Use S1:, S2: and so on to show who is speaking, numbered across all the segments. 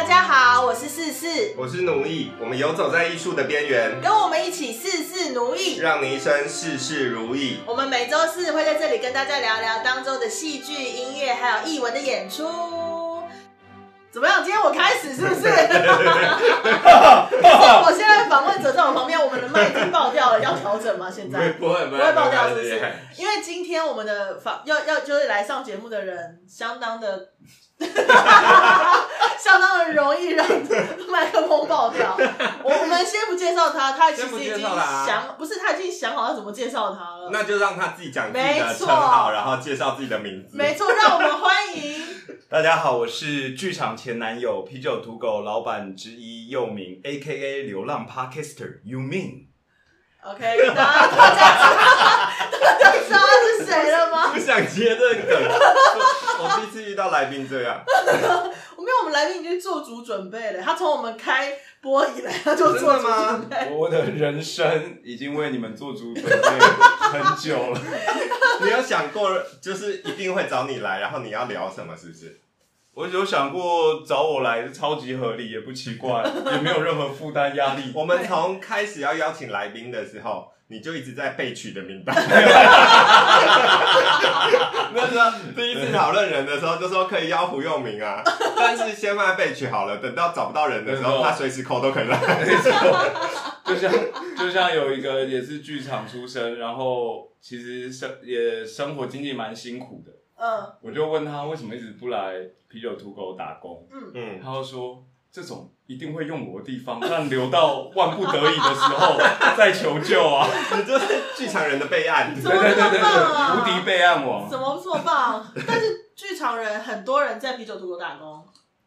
S1: 大家好，我是四四，
S2: 我是奴役，我们游走在艺术的边缘，
S1: 跟我们一起事事奴役，
S2: 让你一生事事如意。
S1: 我们每周四会在这里跟大家聊聊当周的戏剧、音乐还有艺文的演出。怎么样？今天我开始是不是？我现在访问者在我旁边，我们的麦已经爆掉了，要调整吗？现在
S2: 不会
S1: 爆掉，是不是？因为今天我们的就是来上节目的人，相当的容易让麦克风爆掉。我们先不介绍他，他其实已经他已经想好要怎么介绍他了。
S2: 那就让他自己讲自己的称号，然后介绍自己的名字。
S1: 没错，让我们欢迎。
S3: 大家好，我是剧场前男友啤酒土狗老板之一佑明 ，A.K.A 流浪 Podcaster You Mean。OK，
S1: 大家知道他是谁了吗？
S2: 不想接这个梗，我第一次遇到来宾这样。
S1: 我们来宾已经做足准备了，他从我们开播以来他就做足准备。
S3: 我的人生已经为你们做足准备很久了。
S2: 你有想过，就是一定会找你来，然后你要聊什么，是不是？
S3: 我有想过找我来超级合理，也不奇怪，也没有任何负担压力。
S2: 我们从开始要邀请来宾的时候，你就一直在备取的名单。那时候第一次讨论人的时候，就说可以邀胡佑明啊，但是先放在备取好了，等到找不到人的时候，他随时 call 都可以来。
S3: 就像有一个也是剧场出身，然后其实生活经济蛮辛苦的。我就问他为什么一直不来啤酒土狗打工，他就说这种一定会用我的地方，让留到万不得已的时候再求救啊！
S2: 你就是剧场人的备案，
S1: 怎么这么棒啊？
S3: 无敌备案王，
S1: 怎么这么棒？但是剧场人很多人在啤酒土狗打工，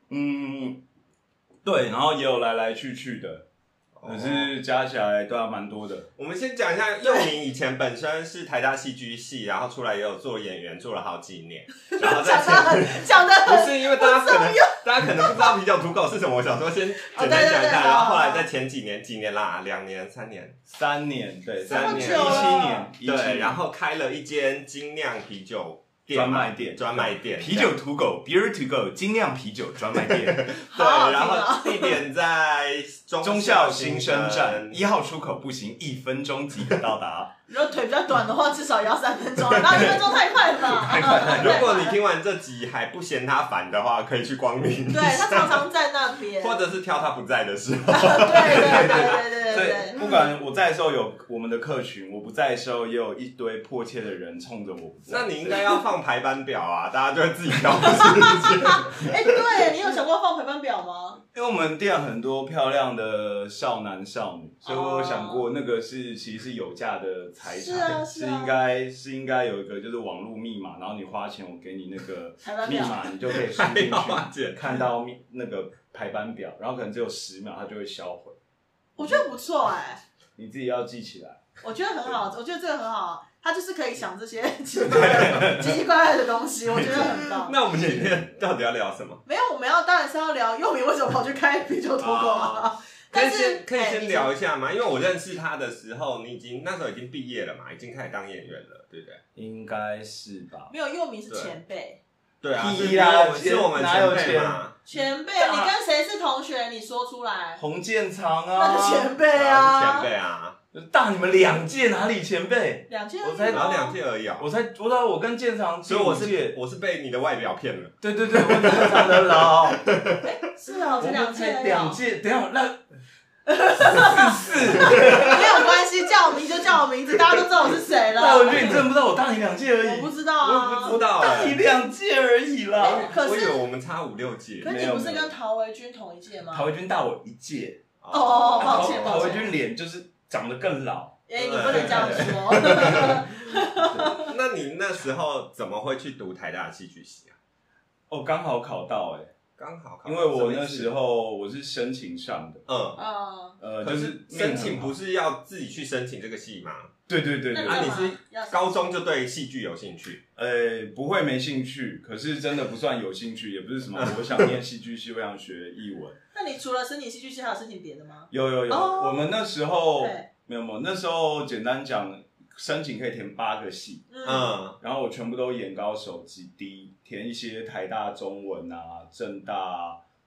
S3: 对，然后也有来来去去的。可是加起来都还蛮多的。
S2: 我们先讲一下，佑明以前本身是台大戏剧系，然后出来也有做演员，做了好几年。然后在
S1: 讲的
S2: 不是因为大家可能不知道啤酒土狗是什么，我想说先简单讲一下。然后后来在前几年啦，2年、3年、
S3: 3年，对
S2: ，3年
S3: ，17年，
S2: 对，然后开了一间精酿啤酒
S3: 专卖店，啤酒土狗 Beer to Go 精酿啤酒专卖店。
S2: 对，然后地点在
S3: 忠孝新生站1号出口，步行1分钟即可到达。
S1: 如果腿比较短的话，至少也要3分钟，然后1分钟太快了吧？
S3: 太快。
S2: 如果你听完这集还不嫌他烦的话，可以去光临。
S1: 对，他常常在那边，
S2: 或者是挑他不在的时候。
S1: 对。
S3: 所以不管我在的时候有我们的客群，我不在的时候也有一堆迫切的人冲着我不在。
S2: 那你应该要放排班表啊，大家就会自己挑。
S1: 对，你有想过放排班表吗？
S3: 因为我们店很多漂亮的少男少女，所以我有想过那个其实是有价的财产，是应该有一个就是网络密码，然后你花钱我给你那个密码，你就可以输进去看到那个排班表，然后可能只有10秒它就会销毁。
S1: 我觉得不错
S3: 你自己要记起来。
S1: 我觉得很好，我觉得这个很好，他就是可以想这些奇奇怪怪的东西，我觉得很棒。
S2: 那我们今天到底要聊什么？
S1: 没有，我们当然是要聊佑明为什么跑去开啤酒土狗啊。
S2: 可以先聊一下吗？因为我认识他的时候，那时候已经毕业了嘛，已经开始当演员了，对不对？
S3: 应该是吧。
S1: 没有，佑明是前辈。
S2: 对啊，
S3: 是
S2: 我们前辈嘛。
S1: 前辈，你跟谁是同学？你说出来。
S3: 洪建昌啊，
S1: 那就前辈啊，
S2: 前辈啊，
S3: 大你们2届，哪里前辈
S1: ？2届，
S3: 我才
S2: 2届而已啊。
S3: 我跟建昌，
S2: 所以我是被你的外表骗了。
S3: 对，我非常的老。
S1: 是啊，这2届。
S3: 2届，等一下那。44
S1: 没有关系，叫我名就叫我名字，大家都知道我是谁了。
S3: 但我觉得你真的不知道我大你2届而已。
S1: 我不知道啊，
S2: 我不知道
S3: 大你2届而已啦。
S2: 我以为我们差5-6届。
S1: 可是你不是跟陶维军同一届吗？
S3: 陶维军大我1届。
S1: 哦，抱歉。
S3: 陶维军脸就是长得更老。
S1: 你不能这样说。
S2: 那你那时候怎么会去读台大戏剧系啊？
S3: 刚好考到
S2: 刚好考，
S3: 因为我那时候我是申请上的，
S2: 就是申请不是要自己去申请这个系吗？
S3: 对。
S2: 啊，你是高中就对戏剧有兴趣？
S3: 不会没兴趣，可是真的不算有兴趣，也不是什么我想念戏剧系，我想学艺文。
S1: 那你除了申请戏剧系，还有申请别的吗？
S3: 有，我们那时候没有，那时候简单讲，申请可以填8个系，然后我全部都眼高手低，填一些台大中文啊、政大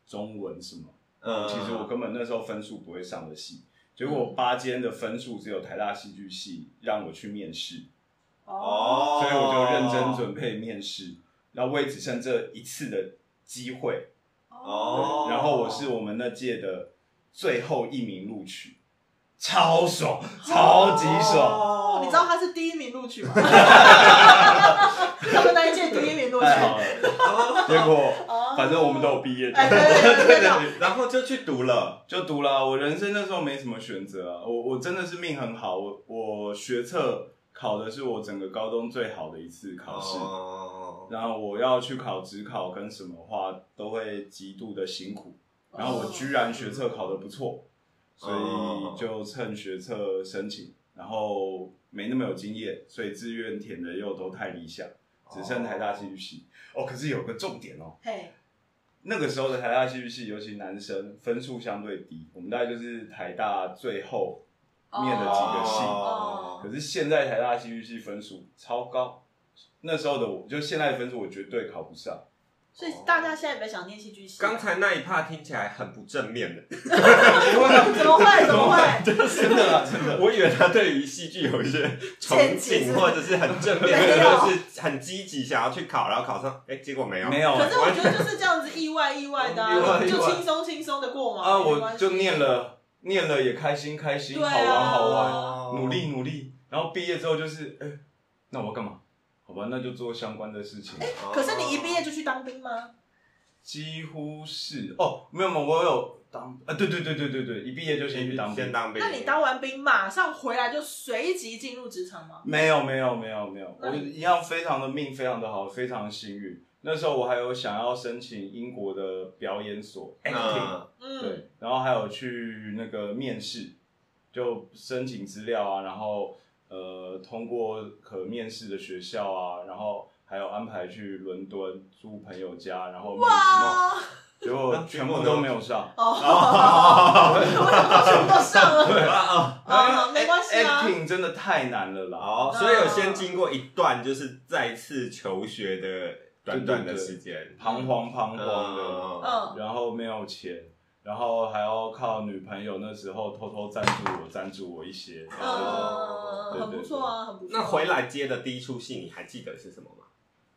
S3: 中文什么，其实我根本那时候分数不会上的系，结果我8间的分数只有台大戏剧系让我去面试，所以我就认真准备面试，然后我也只剩这一次的机会，然后我是我们那届的最后1名录取，超爽，超级爽！
S1: 你知道他是第1名录取吗？他们那一届第1名录取，
S3: 结果反正我们都有毕业，
S2: 对，然后就去读了，
S3: 我人生那时候没什么选择啊，我真的是命很好，我学测考的是我整个高中最好的一次考试，然后我要去考指考跟什么话都会极度的辛苦，然后我居然学测考得不错，所以就趁学测申请，然后没那么有经验，所以志愿填的又都太理想，只剩台大戏剧系。可是有个重点那个时候的台大戏剧系，尤其男生分数相对低，我们大概就是台大最后面的几个系，可是现在台大戏剧系分数超高，那时候的我就现在的分数我绝对考不上。
S1: 所以大家现在有没有想念戏剧系？
S2: 刚才那一 part 听起来很不正面的，
S1: 怎么会？
S3: 真的，
S2: 我以为他对于戏剧有一些憧憬，或者是很正面，或者是很积极想要去考，然后考上，结果没有。
S1: 可是我觉得就是这样子意外的，就轻松的过嘛。
S3: 我就念了也开心，好玩，努力，然后毕业之后就是那我要干嘛？好吧，那就做相关的事情。
S1: 可是你一毕业就去当兵吗？
S3: 几乎是没有，我有当对，一毕业就先去当兵。
S1: 那你当完兵马上回来就随即进入职场吗？
S3: 没有，我一样非常的命，非常的好，非常的幸运。那时候我还有想要申请英国的表演所 acting，对，然后还有去那个面试，就申请资料啊，然后通过可面试的学校啊，然后还有安排去伦敦住朋友家，然后面试，结果全部都没有上。
S1: 我全部都上了。
S3: 对
S1: 没关系啊。
S3: acting 真的太难了啦。
S2: 所以有先经过一段就是再次求学的短的时间，
S3: 彷徨的，然后没有钱。然后还要靠女朋友那时候偷偷赞助我一些，
S1: 很不错啊，很不错。
S2: 那回来接的第一出戏，你还记得是什么吗？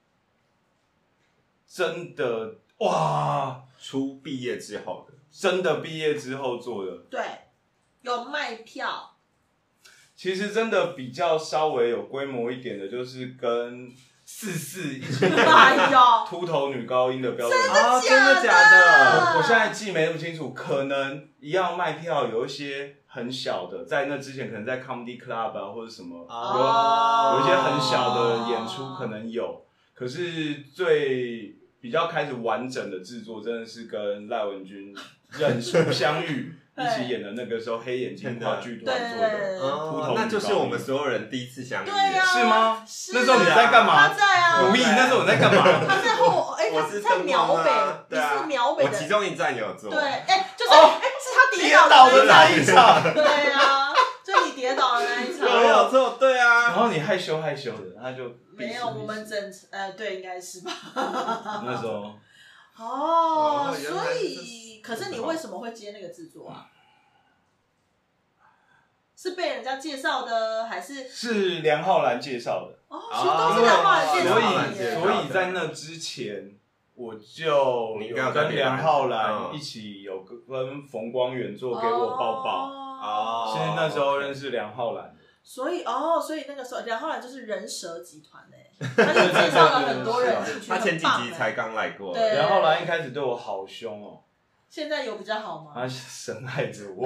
S3: 真的哇，
S2: 毕业之后的，
S3: 真的毕业之后做的，
S1: 对，有卖票。
S3: 其实真的比较稍微有规模一点的，就是跟44一起秃头女高音的标准。
S2: 真的假的？
S3: 我现在记没那么清楚，可能一样卖票有一些很小的，在那之前可能在 Comedy Club 啊或者什么，有一些很小的演出可能有，可是比较开始完整的制作，真的是跟赖文君认识相遇。一起演的那个时候，黑眼睛话剧团做的秃头，
S2: 那就是我们所有人第一次相遇，
S3: 是吗？那时候你在干嘛？
S1: 他在啊，
S3: 武艺那时候你在干嘛？
S1: 他在后，他是在苗北，你是苗北的，
S2: 我其中一站有做，
S1: 对，就是是他跌倒的
S3: 那一场，
S1: 对啊，就你跌倒的那一场，
S2: 有错，对啊，
S3: 然后你害羞的，他就
S1: 没有，我们对，应该是吧？
S3: 那时候。
S1: 所以，可是你为什么会接那个制作啊？是被人家介绍的，还是
S3: 梁浩然介绍的？
S1: 都是梁浩然介绍的。
S3: 所以在那之前，我就有跟梁浩然一起有跟冯光远做给我抱抱，是那时候认识梁浩然。
S1: 所以那个时候梁浩然就是人蛇集团他就介绍了很多人进去，
S2: 他前几集才刚来过。
S1: 对，
S3: 梁浩然一开始对我好凶哦。
S1: 现在有比较好吗？
S3: 他深爱着我，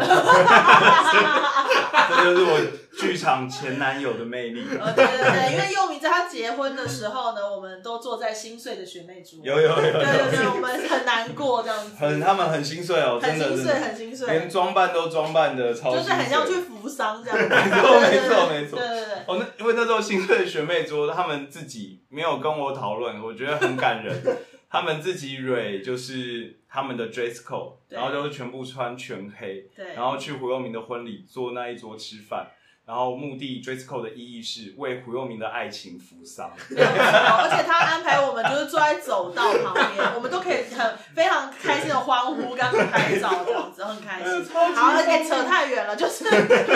S3: 这就是我剧场前男友的魅力。
S1: 对，因为佑明在他结婚的时候呢，我们都坐在心碎的学妹桌。
S3: 有，
S1: 对，我们很难过这样子。
S3: 他们很心碎哦，真的
S1: 很心碎，
S3: 连装扮都装扮的超心碎，
S1: 就是很像去扶丧这样子。
S3: 没错。
S1: 对。
S3: 因为那时候心碎的学妹桌，他们自己没有跟我讨论，我觉得很感人。他们自己就是他们的 dress code， 然后就是全部穿全黑，然后去胡佑明的婚礼坐那一桌吃饭， 然后目的 dress code 的意义是为胡佑明的爱情扶丧，
S1: 而且他安排我们就是坐在走道旁边，我们都可以非常开心的欢呼，跟他们拍照这样子，很开心。好，扯太远了，就是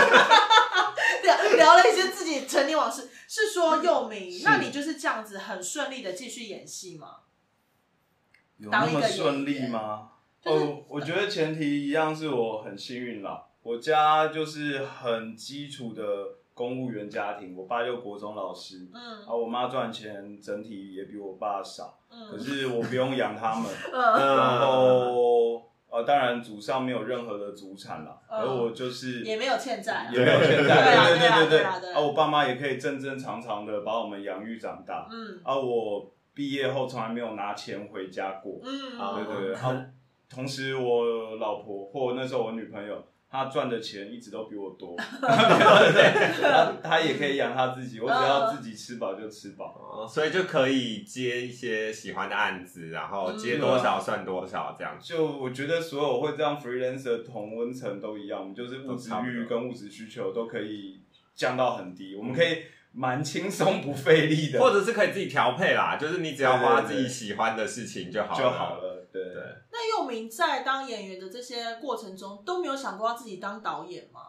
S1: 聊了一些自己陈年往事。是说佑明，那你就是这样子很顺利的继续演戏吗？
S3: 有那么顺利吗？我觉得前提一样是我很幸运啦。我家就是很基础的公务员家庭，我爸就国中老师，我妈赚钱整体也比我爸少，可是我不用养他们，然后当然祖上没有任何的祖产啦，而我就是
S1: 也没有欠债，
S3: 也没有欠债，
S1: 对，
S3: 我爸妈也可以正正常常的把我们养育长大，我毕业后从来没有拿钱回家过，对，同时我老婆或那时候我女朋友。他赚的钱一直都比我多，他也可以养他自己，我只要自己吃饱就吃饱，
S2: 所以就可以接一些喜欢的案子，然后接多少算多少这样。
S3: 就我觉得所有会这样 freelancer 同温层都一样，我们就是物质欲跟物质需求都可以降到很低，我们可以蛮轻松不费力的，
S2: 或者是可以自己调配啦，就是你只要花自己喜欢的事情就好了。
S3: 对。
S1: 那佑明在当演员的这些过程中都没有想过要自己当导演吗？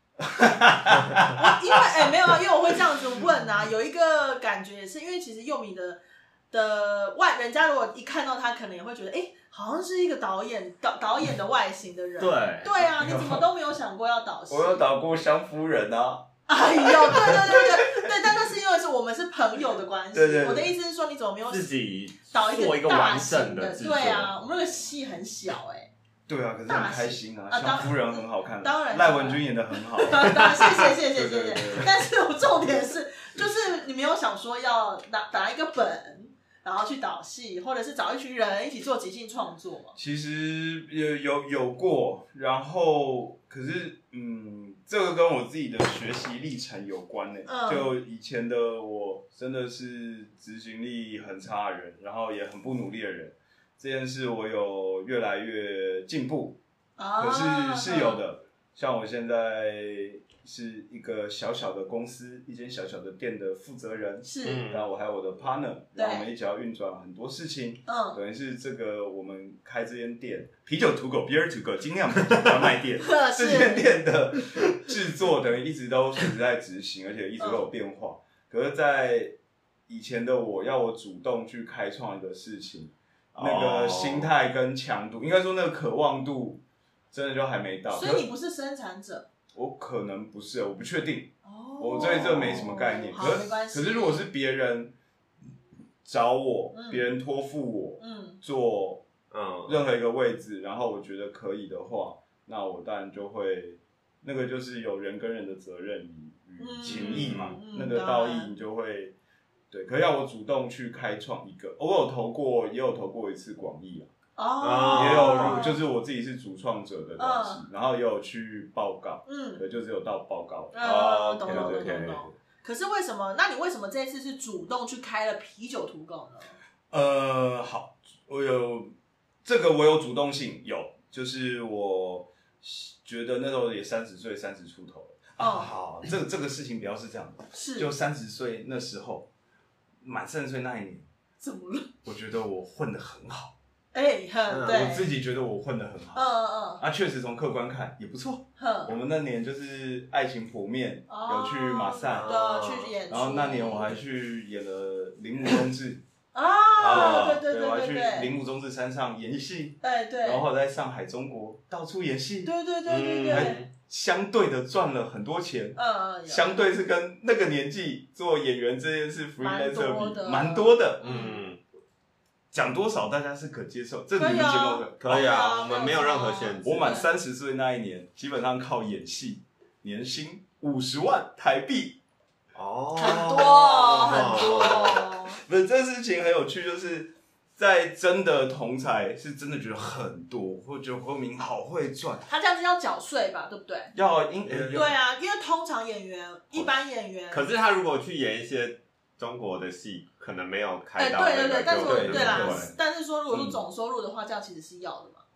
S1: 因为没有啊，因为我会这样子问啊，有一个感觉也是因为其实佑明的人家如果一看到他，可能也会觉得好像是一个导演的外形的人。对啊，你怎么都没有想过要导戏？
S3: 我有导过湘夫人啊。
S1: 哎呦，对，但那是因为我们是朋友的关系。
S3: 对，
S1: 我的意思是说，你怎么没有
S2: 自己
S1: 导
S2: 一个完整的制作？
S1: 对啊，我们那个戏很小
S3: 对啊，可是很开心啊！湘夫人很好看，
S1: 当然
S3: 赖文君演得很好。
S1: 谢谢。但是我重点是，就是你没有想说要打一个本，然后去导戏，或者是找一群人一起做即兴创作嘛？
S3: 其实有过，然后可是这个跟我自己的学习历程有关就以前的我真的是执行力很差的人，然后也很不努力的人。这件事我有越来越进步，可是有的。像我现在是一个小小的公司，一间小小的店的负责人，然后我还有我的 partner， 然后我们一起要运转很多事情，等于是这个我们开这间店，啤酒土狗 beer to go 精酿啤酒专卖店，这间店的制作等于一直都是在执行，而且一直都有变化。可是，在以前的我要我主动去开创一个事情，那个心态跟强度，应该说那个渴望度，真的就还没到。
S1: 所以你不是生产者？
S3: 我可能不是，我不确定。我对这没什么概念。
S1: 好，没关系。
S3: 可是如果是别人找我，别人托付我，做任何一个位置，然后我觉得可以的话，那我当然就会，那个就是有人跟人的责任与情谊嘛，那个道义你就会。对，可是要我主动去开创一个，我也有投过一次广义也有就是我自己是主创者的东西，然后也有去报告，对，就只有到报告。
S1: 懂。可是为什么？那你为什么这一次是主动去开了啤酒土狗呢？
S3: 好，我有主动性，就是我觉得那时候也30岁30出头了。好，这个事情比较是这样的，就30岁那时候。满30岁那一年，
S1: 怎么了？
S3: 我觉得我混得很好，
S1: 对，
S3: 我自己觉得我混得很好，确实从客观看也不错。我们那年就是爱情剖面，有去马赛，
S1: 去演出，
S3: 然后那年我还去演了铃木忠志，
S1: 对，
S3: 我还去铃木忠志山上演戏，
S1: 对，
S3: 然后在上海中国到处演戏，
S1: 对。
S3: 相对的赚了很多钱，相对是跟那个年纪做演员这件事 freelancer 比蛮多的，讲多少大家是可接受，这你们节目的
S2: 可以啊，我们没有任何限制。
S3: 我满30岁那一年，基本上靠演戏，年薪50万台币，
S1: 很多。
S3: 不是，这事情很有趣，就是在真的同才是真的觉得很多，或者觉得国民好会赚。
S1: 他这样子要缴税吧，对不对？
S3: 对
S1: 啊，因为通常演员、一般演员，
S2: 可是他如果去演一些中国的戏，可能没有开到。
S1: 对，但是说如果是总收入的话，这样其实是要的嘛。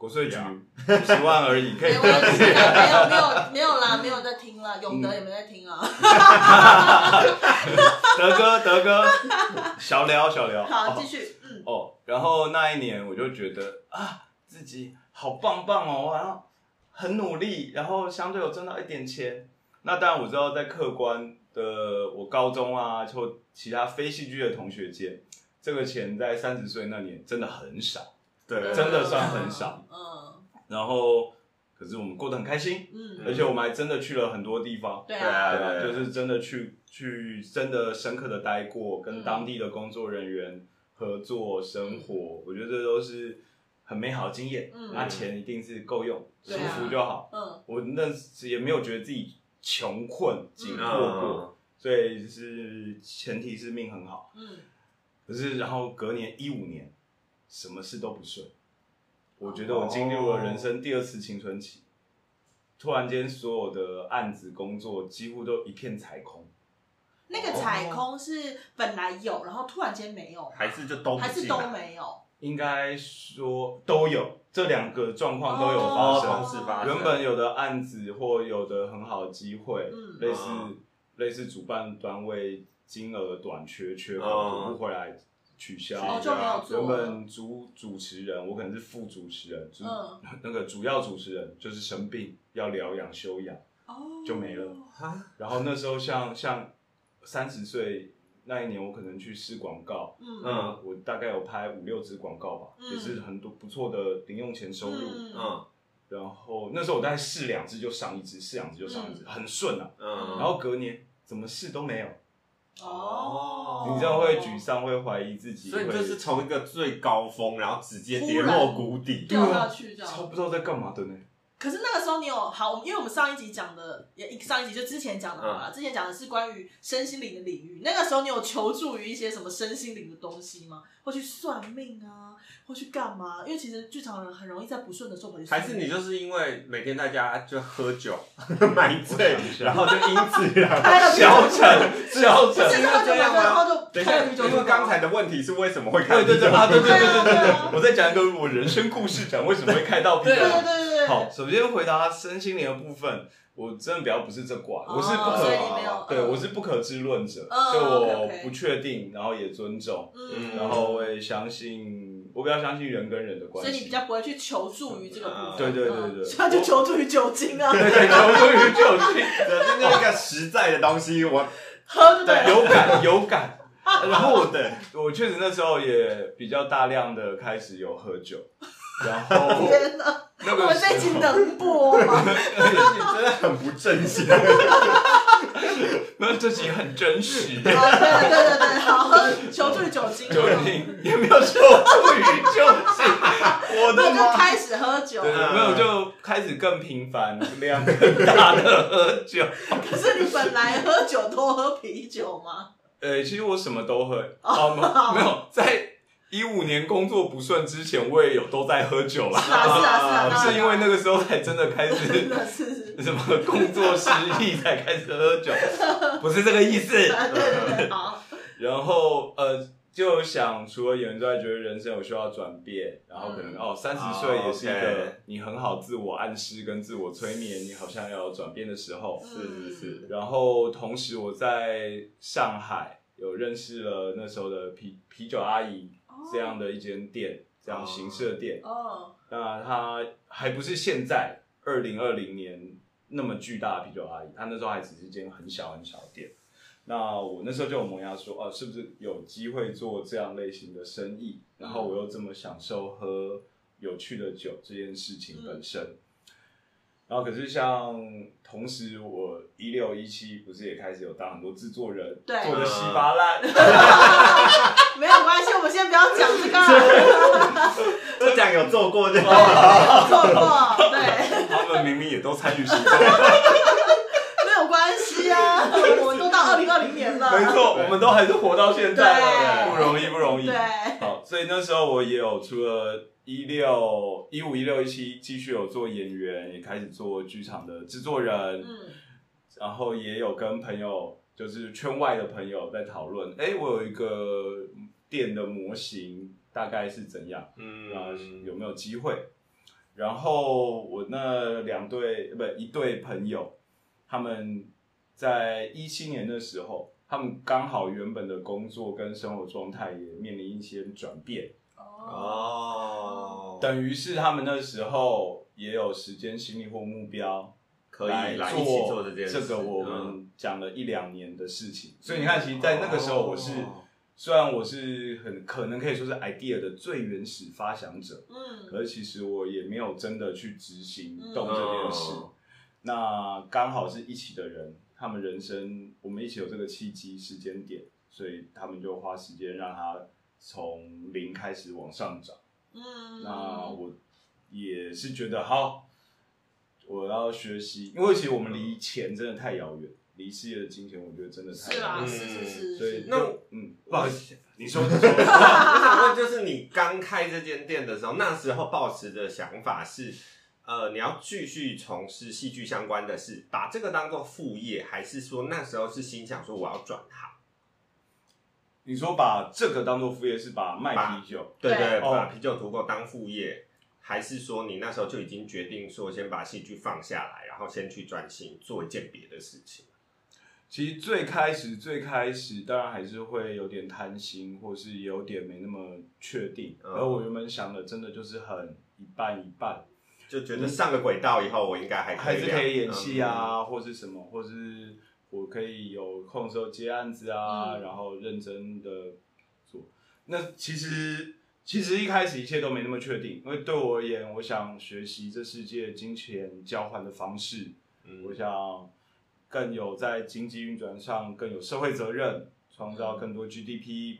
S3: 国税局50万而已，可以不要
S1: 听。没有啦，没有在听啦，永德也没在听啊。
S3: 德哥，小聊。
S1: 好，继续。
S3: 然后那一年我就觉得自己好棒哦，我好像很努力，然后相对有挣到一点钱。那当然我知道在客观的我高中啊，或其他非戏剧的同学间，这个钱在30岁那年真的很少。对，真的算很少。然后，可是我们过得很开心。而且我们还真的去了很多地方。
S1: 对啊，
S3: 就是真的去真的深刻的待过，跟当地的工作人员合作生活，我觉得这都是很美好的经验。钱一定是够用，舒服就好。我那时也没有觉得自己穷困紧迫过，所以是前提是命很好。可是然后隔年15年。什么事都不顺，我觉得我经历了人生第2次青春期，突然间所有的案子工作几乎都一片踩空。
S1: 那个踩空是本来有，然后突然间没有，
S2: 还是都
S1: 没有？
S3: 应该说都有，这2个状况都有发生。
S2: 同时发生。
S3: 原本有的案子或有的很好的机会，类似主办单位金额短缺口补不回来。取消，
S1: 就没有做。
S3: 原本主持人，我可能是副主持人，那个主要主持人就是生病要疗养休养，就没了。然后那时候像30岁那一年，我可能去试广告，我大概有拍5-6支广告吧，也是很多不错的零用钱收入。然后那时候我大概试2支就上1支，试2支就上1支，很顺啊。然后隔年怎么试都没有。你这样会沮丧，会怀疑自己，
S2: 所以就是从一个最高峰，然后直接跌落谷底，
S1: 掉下去这样，
S3: 超不知道在干嘛的呢。
S1: 可是那个时候你有好，因为我们上一集讲的，上一集就之前讲的嘛，之前讲的是关于身心灵的领域。那个时候你有求助于一些什么身心灵的东西吗？或去算命啊，或去干嘛？因为其实剧场人很容易在不顺的时候跑去算命。
S2: 还是你就是因为每天在家就喝酒买醉，然后就因此
S3: 消沉，
S1: 然后就开了啤酒。
S2: 因为刚才的问题是为什么会开啤酒？
S3: 对，我在讲一个我人生故事，讲为什么会开到啤酒。
S1: 对。
S3: 好，首先回答身心灵的部分，我真的比较不是这卦，我是我是不可知论者，就我不确定，然后也尊重，然后我也相信，我比较相信人跟人的关系，
S1: 所以你比较不会去求助于这个部
S3: 对，
S1: 分，
S3: 所
S1: 以他就求助于酒精啊，
S3: 对，求助于酒精，
S2: 这是一个实在的东西，我
S1: 喝
S3: 有感。然后我确实那时候也比较大量的开始有喝酒。然后，
S1: 天哪！我们这集能播吗？
S2: 真的很不正经。
S3: 那这集很真实。
S1: 对，好，求助于酒精。
S3: 也没有求助于酒精。我的
S1: 妈！就开始喝酒。
S3: 没有，就开始更频繁、量更大的喝酒。
S1: 可是你本来喝酒都喝啤酒吗？
S3: 其实我什么都喝。没有在。15年工作不顺之前，我也有都在喝酒啦。
S1: 是啊，
S3: 是因为那个时候才真的开始什么工作失意才开始喝酒，不是这个意思。
S1: 对，好。
S3: 然后就想除了演员之外，觉得人生有需要转变，然后可能30岁也是一个你很好自我暗示跟自我催眠，你好像要有转变的时候。是。然后同时我在上海有认识了那时候的啤酒阿姨。这样的一间店，这样形式的店，那它还不是现在2020年那么巨大的啤酒阿姨，它那时候还只是一间很小的店。那我那时候就有萌芽说，是不是有机会做这样类型的生意？然后我又这么享受喝有趣的酒这件事情本身。然后可是像同时我16、17不是也开始有当很多制作人，做的稀巴烂。
S1: 没有关系，我们先不要讲这个。
S2: 就讲有做过就好。
S1: 有做过，对。
S3: 他们明明也都参与行动。
S1: 没有关系啊，我们都到2020年了。
S3: 没错，我们都还是活到现在，不容易。
S1: 对。
S3: 好，所以那时候我也有除了15、16、17继续有做演员，也开始做剧场的制作人，然后也有跟朋友，就是圈外的朋友在讨论，我有一个店的模型大概是怎样，有没有机会？ 然后我那一对朋友，他们在17年的时候，他们刚好原本的工作跟生活状态也面临一些转变。等于是他们那时候也有时间、心力或目标，
S2: 可以来一起做这件事。
S3: 这个我们讲了1-2年的事情，所以你看，其实，在那个时候，虽然我是可能可以说是 idea 的最原始发想者，可是其实我也没有真的去执行动这件事。那刚好是一起的人，他们人生我们一起有这个契机时间点，所以他们就花时间让他从0开始往上涨。那我也是觉得好，我要学习，因为其实我们离钱真的太遥远，离事业的金钱，我觉得真的太遥远。
S1: 是。
S3: 所以不好意思，你说。我
S2: 想问，就是你刚开这间店的时候，那时候抱持的想法是，你要继续从事戏剧相关的事，把这个当做副业，还是说那时候是心想说我要转行？
S3: 你说把这个当做副业，是把卖啤酒？
S2: 对，把啤酒土狗当副业，还是说你那时候就已经决定说先把戏剧放下来，然后先去专心做一件别的事情？
S3: 其实最开始当然还是会有点贪心，或是有点没那么确定。而我原本想的真的就是很一半一半，
S2: 就觉得上个轨道以后，我应该还是
S3: 可以演戏啊，或是什么，或是我可以有空的时候接案子啊，然后认真的做。那其实一开始一切都没那么确定，因为对我而言，我想学习这世界金钱交换的方式，我想更有在经济运转上更有社会责任，创造更多 GDP，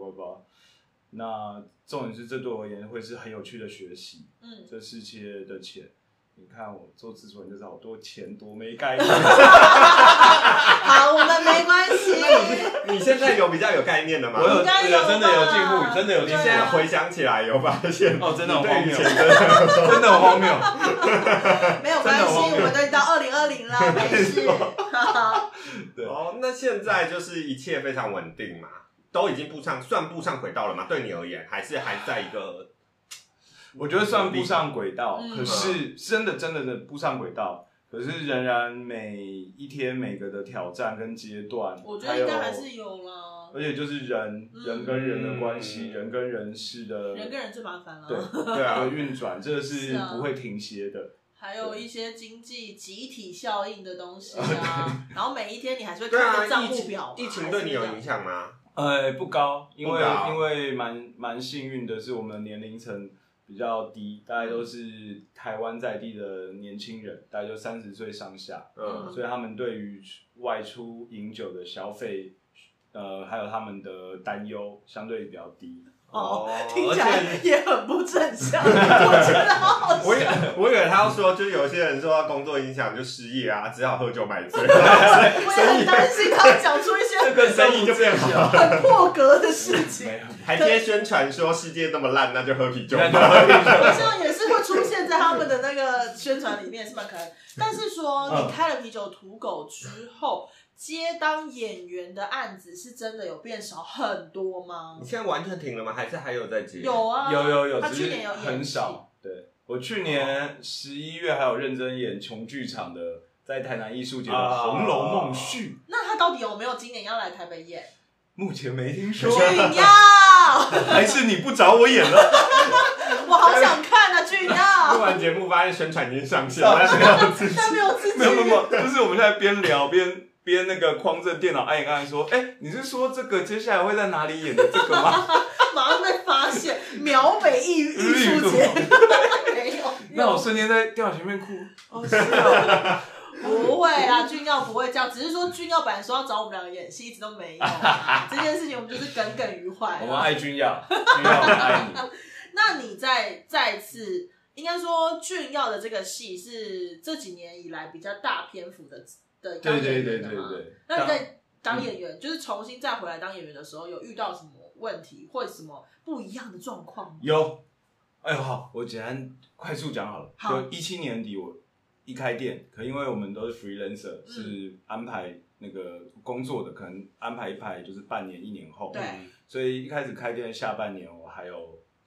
S3: 那重点是这对我而言会是很有趣的学习。这世界的钱，你看我做制作人就知道多钱多没概念。
S1: 好，我们没关系。
S2: 你现在有比较有概念了吗？
S3: 我有，真的有进步，真的有进步。
S2: 现在回想起来有发现
S3: 真的很荒谬，真的很荒谬。
S1: 没有关系，我们都到2020了，没事。
S3: 对
S2: 那现在就是一切非常稳定嘛，都已经算步上轨道了嘛？对你而言，还是还在一个？
S3: 我觉得算步上轨道，可是真的步上轨道，可是仍然每一天每个的挑战跟阶段，
S1: 我觉得应该还是有啦。
S3: 而且就是人跟人的关系，人跟人事的，
S1: 人跟人最麻烦了。
S3: 对啊，运转这是不会停歇的。
S1: 还有一些经济集体效应的东西啊，然后每一天你还是会看着账户表。
S2: 疫情对你有影响吗？
S3: 不高，因为蛮幸运的是我们的年龄层比较低，大概都是台湾在地的年轻人，大概就30岁上下，所以他们对于外出饮酒的消费，还有他们的担忧相对比较低。
S1: 听起来也很不正向，我觉得好好笑。
S2: 我以为他要说，就是有些人受到工作影响就失业啊，只好喝酒买醉。
S1: 我也很担心他讲出一些
S2: 这个生意就变好，
S1: 很破格的事情，
S2: 还贴宣传说世界那么烂，那就喝啤酒吧。
S1: 好像也是会出现在他们的那个宣传里面，是蛮可爱的。但是说你开了啤酒土狗之后，接当演员的案子是真的有变少很多吗？
S2: 你现在完全停了吗？还是还有在接？
S1: 有啊，
S3: 有，
S1: 他去年有演
S3: 很少。对，我去年11月还有认真演琼剧场的，在台南艺术节的《红楼梦续》。
S1: 那他到底有没有今年要来台北演？
S3: 目前没听说。
S1: 俊耀，
S3: 还是你不找我演了？
S1: 我好想看啊，俊耀。
S2: 录完节目发现宣传已经上线了，但
S1: 没有自己。
S3: 没有，就是我们现在边聊边那个框着电脑按一按说，你是说这个接下来会在哪里演的这个吗？
S1: 马上被发现，苗北艺术节没有。
S3: 那我瞬间在电脑前面哭。
S1: 是哦。不会啦，俊耀不会这样，只是说俊耀本来说要找我们两个演戏，一直都没有。这件事情我们就是耿耿于怀。
S3: 我们爱俊耀，俊耀我们爱你。
S1: 那你再次，应该说俊耀的这个戏是这几年以来比较大篇幅的当演员的嘛？对。那你在当演员，就是重新再回来当演员的时候，有遇到什么问题或者什么不一样的状况吗？
S3: 有。好，我简单快速讲好了。就17年底我一开店，可因为我们都是 freelancer，是安排那个工作的，可能安排一排就是半年、1年后。
S1: 对。
S3: 所以一开始开店的下半年，我还有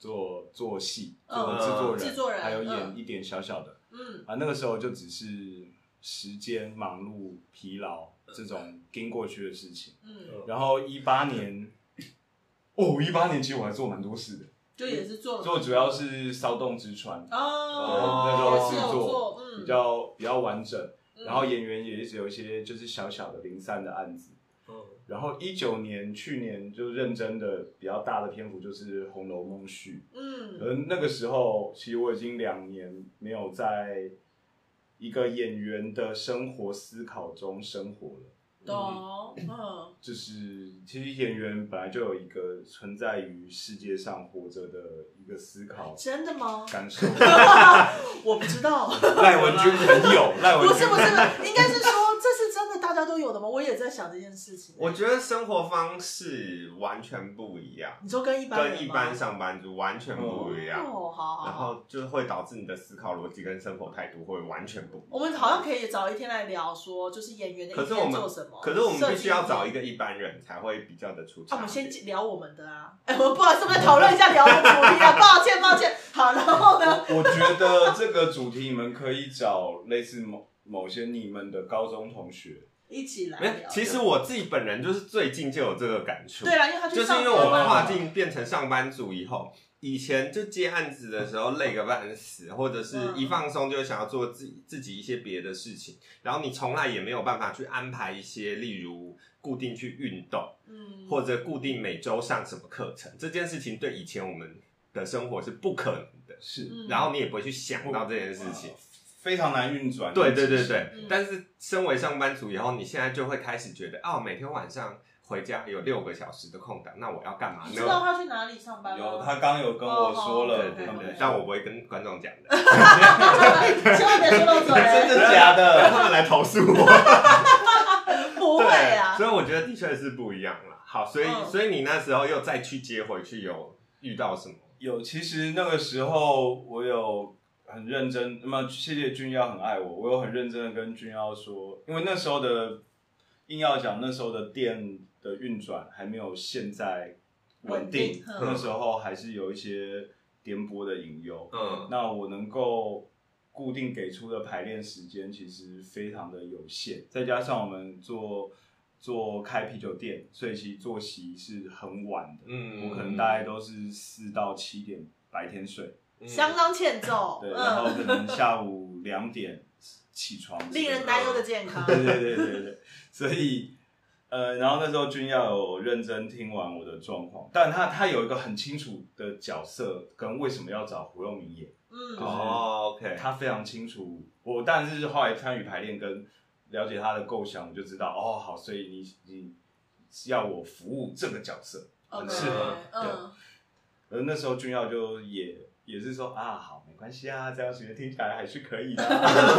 S3: 做戏，做制作人，还有演一点小小的。那个时候就只是时间忙碌、疲劳这种跟过去的事情。然后18年其实我还做蛮多事的。
S1: 就也是做
S3: 主要是骚动之船
S1: 哦，
S3: 那时候制作比较完整，然后演员也一直有一些就是小小的零散的案子。然后19年去年就认真的比较大的篇幅就是《红楼梦》续。而那个时候其实我已经2年没有在一个演员的生活思考中生活了。就是其实演员本来就有一个存在于世界上活着的一个思考，
S1: 真的吗？
S3: 感受，
S1: 我不知道。
S3: 赖文君很有，
S1: 不是，应该是说这是真的，大家都有的吗？我也在想这件事情。
S2: 我觉得生活方式完全不一样。
S1: 你说跟一般
S2: 上班族完全不一样。
S1: 好。
S2: 然后就会导致你的思考逻辑跟生活态度会完全不一样。
S1: 我们好像可以找一天来聊，说就是演员的一天做什么。
S2: 可是我们必须要找一个一般人才会比较的出差。
S1: 我们先聊我们的啊。我们不好意思，我们来讨论一下聊的主题啊。抱歉。好，然后呢？
S3: 我觉得这个主题你们可以找类似某些你们的高中同学
S1: 一起来聊。
S2: 其实我自己本人就是最近就有这个感触。
S1: 对啦，因为他
S2: 就是因为我跨境变成上班族以后，以前就接案子的时候累个半死，或者是一放松就想要做自己一些别的事情，然后你从来也没有办法去安排一些，例如固定去运动，或者固定每周上什么课程，这件事情对以前我们的生活是不可能的，
S3: 是，
S2: 然后你也不会去想到这件事情。
S3: 非常难运转。
S2: 对，但是身为上班族以后，你现在就会开始觉得，每天晚上回家有6个小时的空档，那我要干嘛呢？
S1: 你知道他去哪里上班吗？
S3: 有，他刚有跟我说了，
S2: 对，但我不会跟观众讲的。
S1: 千万别说漏嘴，
S3: 真的假的？
S2: 让他们来投诉我。
S1: 不会啊，
S2: 所以我觉得的确是不一样了。好，所以你那时候又再去接回去，有遇到什么？
S3: 有，其实那个时候我有很认真，那么谢谢君耀很爱我有很认真的跟君耀说，因为那时候的硬要讲那时候的店的运转还没有现在稳定，那时候还是有一些颠簸的隐忧。那我能够固定给出的排练时间其实非常的有限，再加上我们做开啤酒店，所以其实作息是很晚的。我可能大概都是4到7点白天睡，
S1: 相当欠揍。
S3: 对，然后可能下午2点起床，
S1: 令人担忧的健康。
S3: 对，所以然后那时候君耀有认真听完我的状况，但他有一个很清楚的角色跟为什么要找胡佑明演。
S2: OK，
S3: 他非常清楚。我当然是后来参与排练跟了解他的构想，我就知道好，所以你要我服务这个角色，很适合。对，而那时候君耀就也是说好，没关系啊，这样学听起来还是可以的。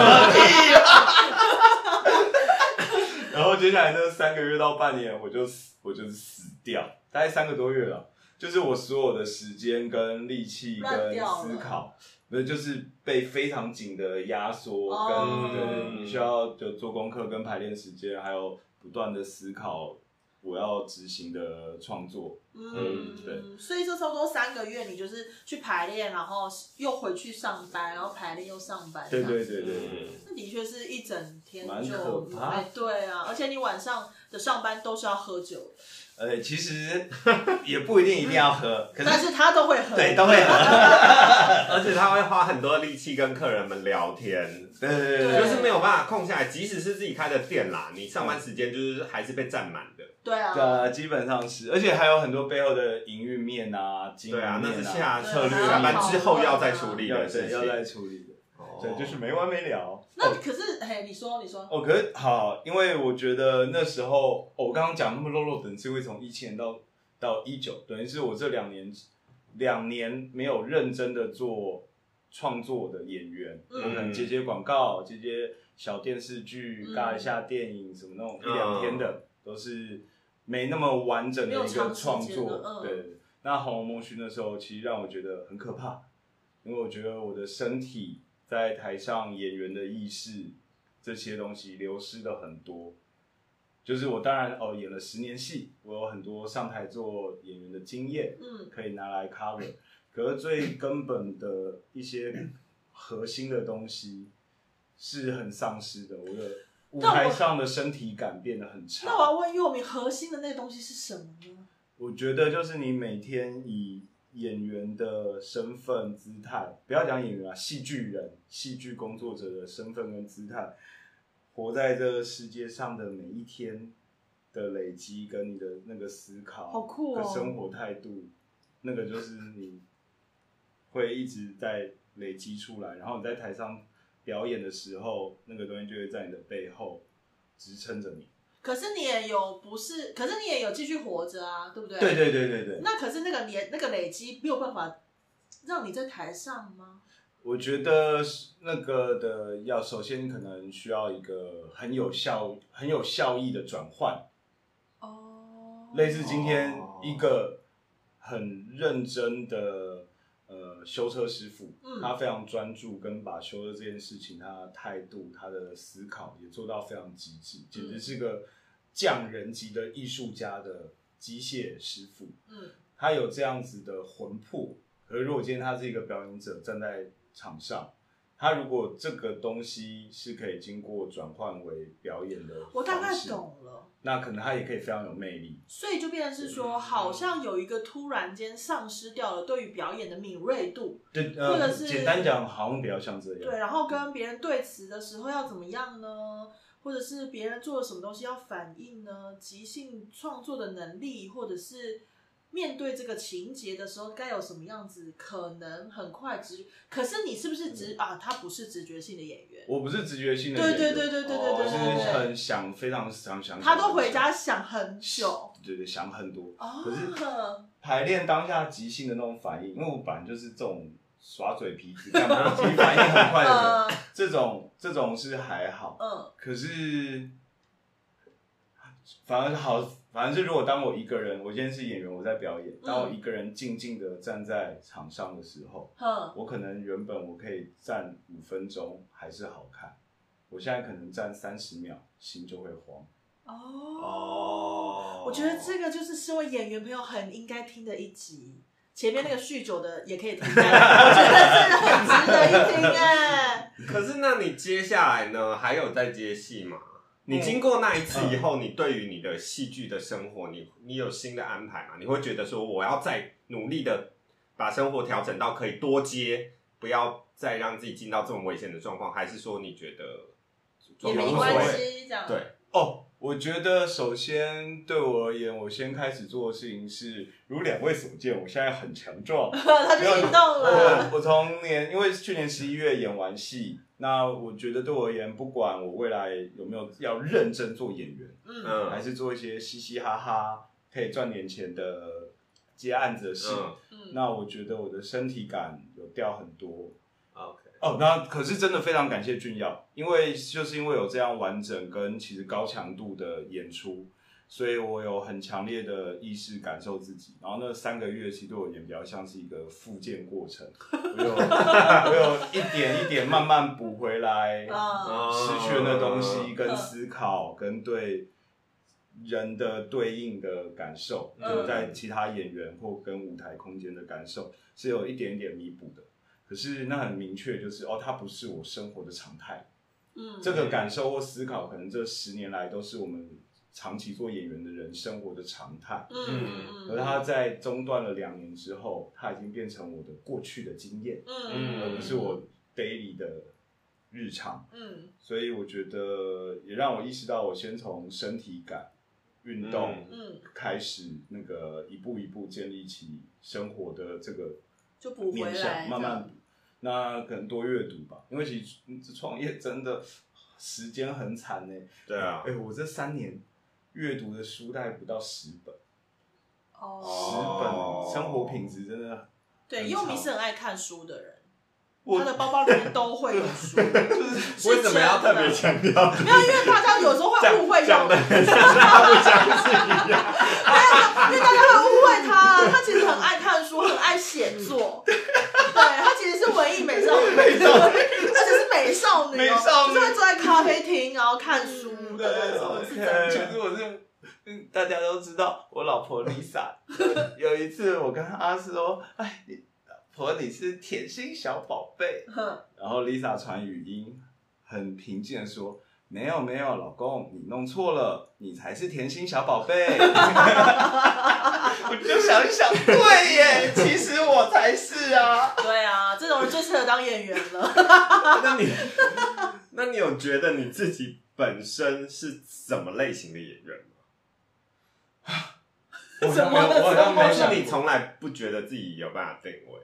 S3: 然后接下来那3个月到半年，我就是死掉，大概3个多月了。就是我所有的时间跟力气跟思考，就是被非常紧的压缩，跟你需要就做功课跟排练时间，还有不断的思考我要执行的创作。对。
S1: 所以这差不多3个月，你就是去排练，然后又回去上班，然后排练又上班。
S3: 对。
S1: 那的确是一整天
S3: 蛮
S1: 就
S3: 可怕。
S1: 对啊，而且你晚上的上班都是要喝酒的。
S3: 其实也不一定要喝，
S1: 但是他都会喝，
S3: 对，都会喝，
S2: 而且他会花很多力气跟客人们聊天，
S3: 对，
S2: 就是没有办法空下来。即使是自己开的店啦，你上班时间就是还是被占满的。
S1: 对啊，
S3: 基本上是，而且还有很多背后的营运面啊、经营面啊，
S2: 那是下
S3: 班
S2: 之后要再处理的事情，
S3: 要再处理的。对，就是没完没了。
S1: 那可是，你说，
S3: 可是好，因为我觉得那时候，我刚刚讲那么肉等是会从17年到19，等于是我这2年没有认真的做创作的演员，我可能接广告、接小电视剧、尬一下电影什么那种1-2天的，都是没那么完整的一个创作。对，那《红楼梦》续那时候其实让我觉得很可怕，因为我觉得我的身体在台上演员的意识这些东西流失了很多。就是我当然演了10年戏，我有很多上台做演员的经验，可以拿来 cover。 可是最根本的一些核心的东西是很丧失的。我的舞台上的身体感变得很差。
S1: 那我要问佑明，核心的那个东西是什么呢？
S3: 我觉得就是你每天以演员的身份姿态，不要讲演员啊，戏剧人、戏剧工作者的身份跟姿态，活在这个世界上的每一天的累积，跟你的那个思考，
S1: 好酷哦，
S3: 跟生活态度，那个就是你会一直在累积出来，然后你在台上表演的时候，那个东西就会在你的背后支撑着你。
S1: 可是你也有可是你也有继续活着啊，对不对？
S3: 对对对对对。
S1: 那可是那个累积没有办法让你在台上吗？
S3: 我觉得那个的首先可能需要一个很有效益的转换。哦。类似今天一个很认真的修车师傅，他非常专注跟把修车这件事情，他的态度、他的思考也做到非常极致，简直是个匠人级的艺术家的机械师傅。他有这样子的魂魄。而如果今天他是一个表演者站在场上，他如果这个东西是可以经过转换为表演的方式，
S1: 我大概懂了。
S3: 那可能他也可以非常有魅力。
S1: 所以就变成是说，好像有一个突然间丧失掉了对于表演的敏锐度，
S3: 对，
S1: 或者是
S3: 简单讲，好像比较像这样。
S1: 对，然后跟别人对词的时候要怎么样呢？或者是别人做了什么东西要反应呢？即兴创作的能力，或者是面对这个情节的时候该有什么样子，可能很快直觉。可是你是不是他不是直觉性的演员？
S3: 我不是直觉性的演员，
S1: 对，
S3: 我是很想，非常想。
S1: 他都回家想很久，
S3: 对，想很多。可是排练当下即兴的那种反应，因为我本来就是这种耍嘴皮子、干嘛，其实反应很快的人，这种是还好。可是反而是如果当我一个人，我今天是演员，我在表演，当我一个人静静的站在场上的时候，我可能原本我可以站5分钟还是好看，我现在可能站30秒，心就会慌。
S1: 我觉得这个就是身为演员朋友很应该听的一集。前面那个酗酒的也可以听，我觉得是很值得一听哎。
S2: 可是那你接下来呢？还有在接戏吗？你经过那一次以后，你对于你的戏剧的生活，你有新的安排吗？你会觉得说我要再努力的把生活调整到可以多接，不要再让自己进到这么危险的状况，还是说你觉得
S1: 也没关系这样？
S2: 对
S3: 我觉得首先对我而言，我先开始做的事情是，如2位所见，我现在很强壮，
S1: 他就运动了。
S3: 我从因为去年11月演完戏，那我觉得对我而言，不管我未来有没有要认真做演员，还是做一些嘻嘻哈哈可以赚点钱的接案子的事，那我觉得我的身体感有掉很多。那可是真的非常感谢俊耀，因为有这样完整跟其实高强度的演出，所以我有很强烈的意识感受自己。然后那3个月其实对我而言比较像是一个复健过程，我有一点一点慢慢补回来失去的那东西，跟思考跟对人的对应的感受，就在其他演员或跟舞台空间的感受是有一点一点弥补的。可是那很明确，就是它不是我生活的常态。这个感受或思考，可能这10年来都是我们长期做演员的人生活的常态。而它在中断了2年之后，它已经变成我的过去的经验，而不是我 daily 的日常。所以我觉得也让我意识到，我先从身体感、运动开始，那个一步一步建立起生活的这个。
S1: 就补回来，
S3: 慢慢补。那可能多阅读吧，因为其实创业真的时间很惨呢。
S2: 对啊，
S3: 我这3年阅读的书大概不到10本。
S1: 10
S3: 本，生活品质真的。
S1: 对，佑明是很爱看书的人。他的包包里面都会有书，
S2: 为什么要特别强调？
S1: 没有，因为大家有时候会误会
S2: 讲的很像他不相信一样。
S1: 因为大家会误会他其实很爱看书，很爱写作。对，他其实是文艺美少女，而且是美少女就是会坐在咖啡厅然后看书的那种。
S3: 其实我是大家都知道，我老婆 Lisa 有一次我跟她说， 婆你是甜心小宝贝。然后 Lisa 传语音，很平静的说。没有，老公，你弄错了，你才是甜心小宝贝。我就想一想，对耶，其实我才是啊。
S1: 对啊，这种人最适合当演员了。
S2: 那你有觉得你自己本身是什么类型的演员吗？
S3: 我好像没想过，
S2: 你从来不觉得自己有办法定位。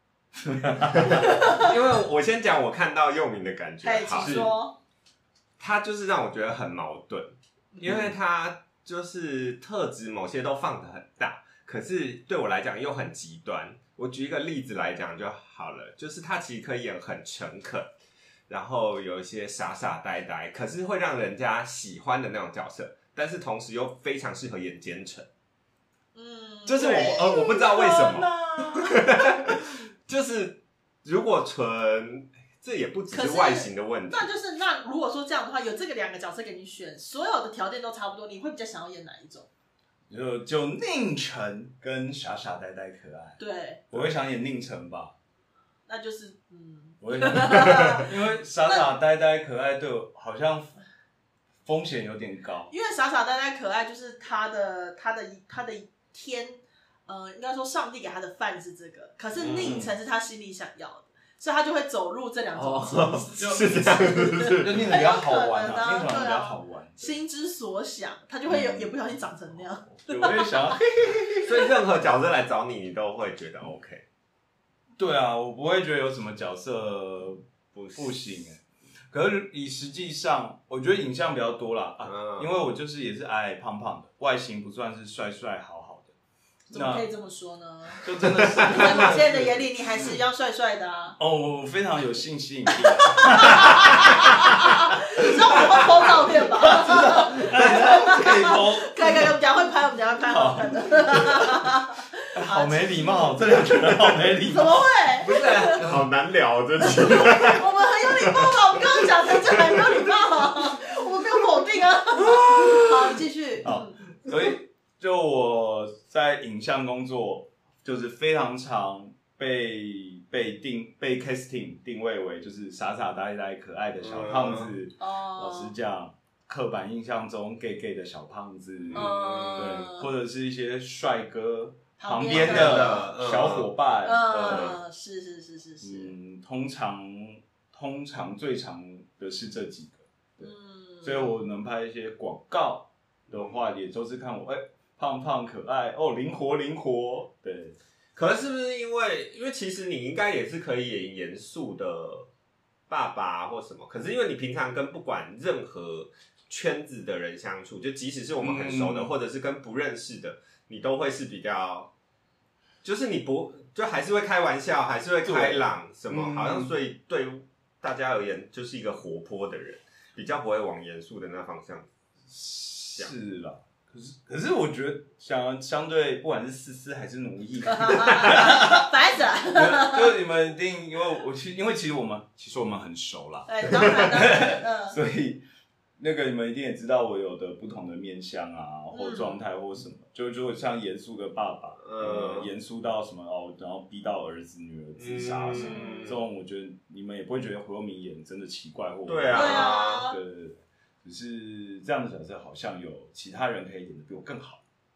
S2: 因为我先讲我看到佑明的感觉，
S1: 请说。
S2: 他就是让我觉得很矛盾，因为他就是特质某些都放得很大，可是对我来讲又很极端。我举一个例子来讲就好了，就是他其实可以演很诚恳，然后有一些傻傻呆呆，可是会让人家喜欢的那种角色，但是同时又非常适合演奸臣。就是我不知道为什么，就是如果这也不只是外形的问题。
S1: 那如果说这样的话，有这个2个角色给你选，所有的条件都差不多，你会比较想要演哪一种？
S3: 就宁晨跟傻傻呆呆可爱。
S1: 对，
S3: 我会想演宁晨吧。
S1: 那就是
S3: 我会想因为傻傻呆呆可爱对我好像风险有点高。
S1: 因为傻傻呆呆可爱就是他的天，应该说上帝给他的饭是这个，可是宁晨是他心里想要的。所以他就会走入这2种
S3: 是这样，就宁晨比较好玩啊，宁晨比较好玩，
S1: 心之所想，他就会也不小心长成那样。
S3: 我会想要，
S2: 所以任何角色来找你，你都会觉得 OK。
S3: 对啊，我不会觉得有什么角色不行可是以实际上，我觉得影像比较多啦因为我就是也是矮矮胖胖的，外形不算是帅帅好。
S1: 怎么可以这么说呢？
S3: 就真的是
S1: 在某些人的眼里，你还是一样帅帅的啊！
S3: 我非常有性吸引力。你
S1: 知道我们会 po 照片吧？
S3: 知道，可以 po。
S1: 可以，我们等下会拍，好看的。
S3: 好没礼貌，这2个人好没礼貌。
S1: 怎么会？
S2: 不是，好难聊这期。
S1: 我们很有礼貌嘛，我们刚刚讲成这很有礼貌，我们没有否定啊。好，你继续。
S3: 所以。就我在影像工作，就是非常常被 casting 定位为就是傻傻呆呆可爱的小胖子。老实讲，刻板印象中 gay 的小胖子，对，或者是一些帅哥旁边的小伙伴，
S1: 是。
S3: 通常最常的是这几个，所以我能拍一些广告的话，也都是看我胖胖可爱灵活，对。
S2: 可是不是因为其实你应该也是可以演严肃的爸爸或什么，可是因为你平常跟不管任何圈子的人相处，就即使是我们很熟的，或者是跟不认识的，你都会是比较，就是你不就还是会开玩笑，还是会开朗什么，好像所以对大家而言就是一个活泼的人，比较不会往严肃的那方向想。
S3: 是啦。可是我觉得相对不管是思思还是奴役，
S1: 烦死了。
S3: 就你们一定因为其实我们很熟啦，
S1: 当然，
S3: 所以那个你们一定也知道我有的不同的面向啊，或状态或什么，就像严肃的爸爸，严肃到什么然后逼到儿子女儿自杀什么，这种我觉得你们也不会觉得胡佑明演真的奇怪或
S2: 对啊，
S3: 对。只是这样的角色好像有其他人可以演得比我更好。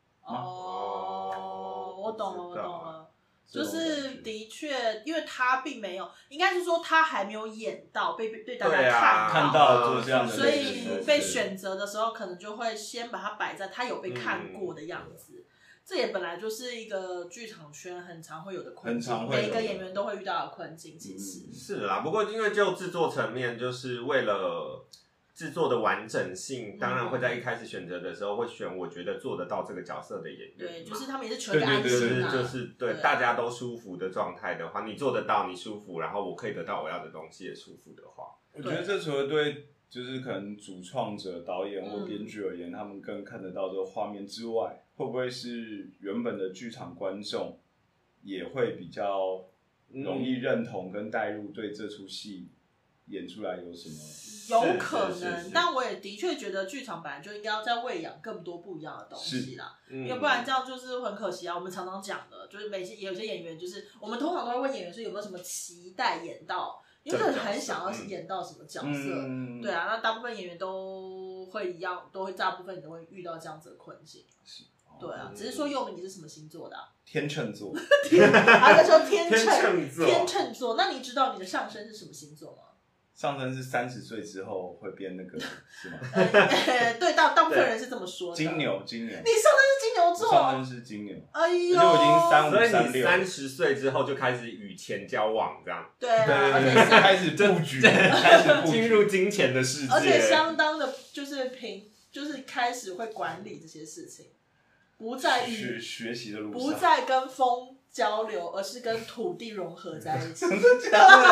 S1: 我懂了，就是的确，因为他并没有，应该是说他还没有演到被大家
S3: 看到做这样的，
S1: 所以被选择的时候，可能就会先把它摆在他有被看过的样子。这也本来就是一个剧场圈很常会有的困境，每一个演员都会遇到的困境。其实
S2: 是啦，不过因为就制作层面，就是为了制作的完整性，当然会在一开始选择的时候会选我觉得做得到这个角色的演员。
S1: 对，就是他们也是求个安心啊，
S2: 就是对大家都舒服的状态的话，你做得到，你舒服，然后我可以得到我要的东西也舒服的话，
S3: 我觉得这除了对就是可能主创者、导演或编剧而言，他们更看得到这个画面之外，会不会是原本的剧场观众也会比较容易认同跟带入对这出戏演出来有什么？
S1: 有可能，但我也的确觉得剧场本来就应该要再喂养更多不一样的东西啦，因为不然这样就是很可惜啊。我们常常讲的，就是有些演员，就是我们通常都会问演员说有没有什么期待演到，因为很想要演到什么角色，对啊，那大部分演员都会一样，大部分你都会遇到这样子的困境。对啊，只是说佑明你是什么星座的？
S3: 天秤座。
S1: 他在说天
S2: 秤
S1: 座，那你知道你的上升是什么星座吗？
S3: 上升是30岁之后会变那个是吗？
S1: 对，大部分人是这么说的。
S3: 金牛。
S1: 你上升是金牛座？
S3: 上升是金牛。
S1: 哎呦，
S3: 就已经35、36，
S2: 所以你30岁之后就开始与钱交往，这样。
S1: 对啊，
S3: 开始布局，开始
S2: 进入金钱的世界，
S1: 而且相当的就是开始会管理这些事情，不在于
S3: 学习的路上，
S1: 不再跟风交流，而是跟土地融合在一起。
S3: 真的假的？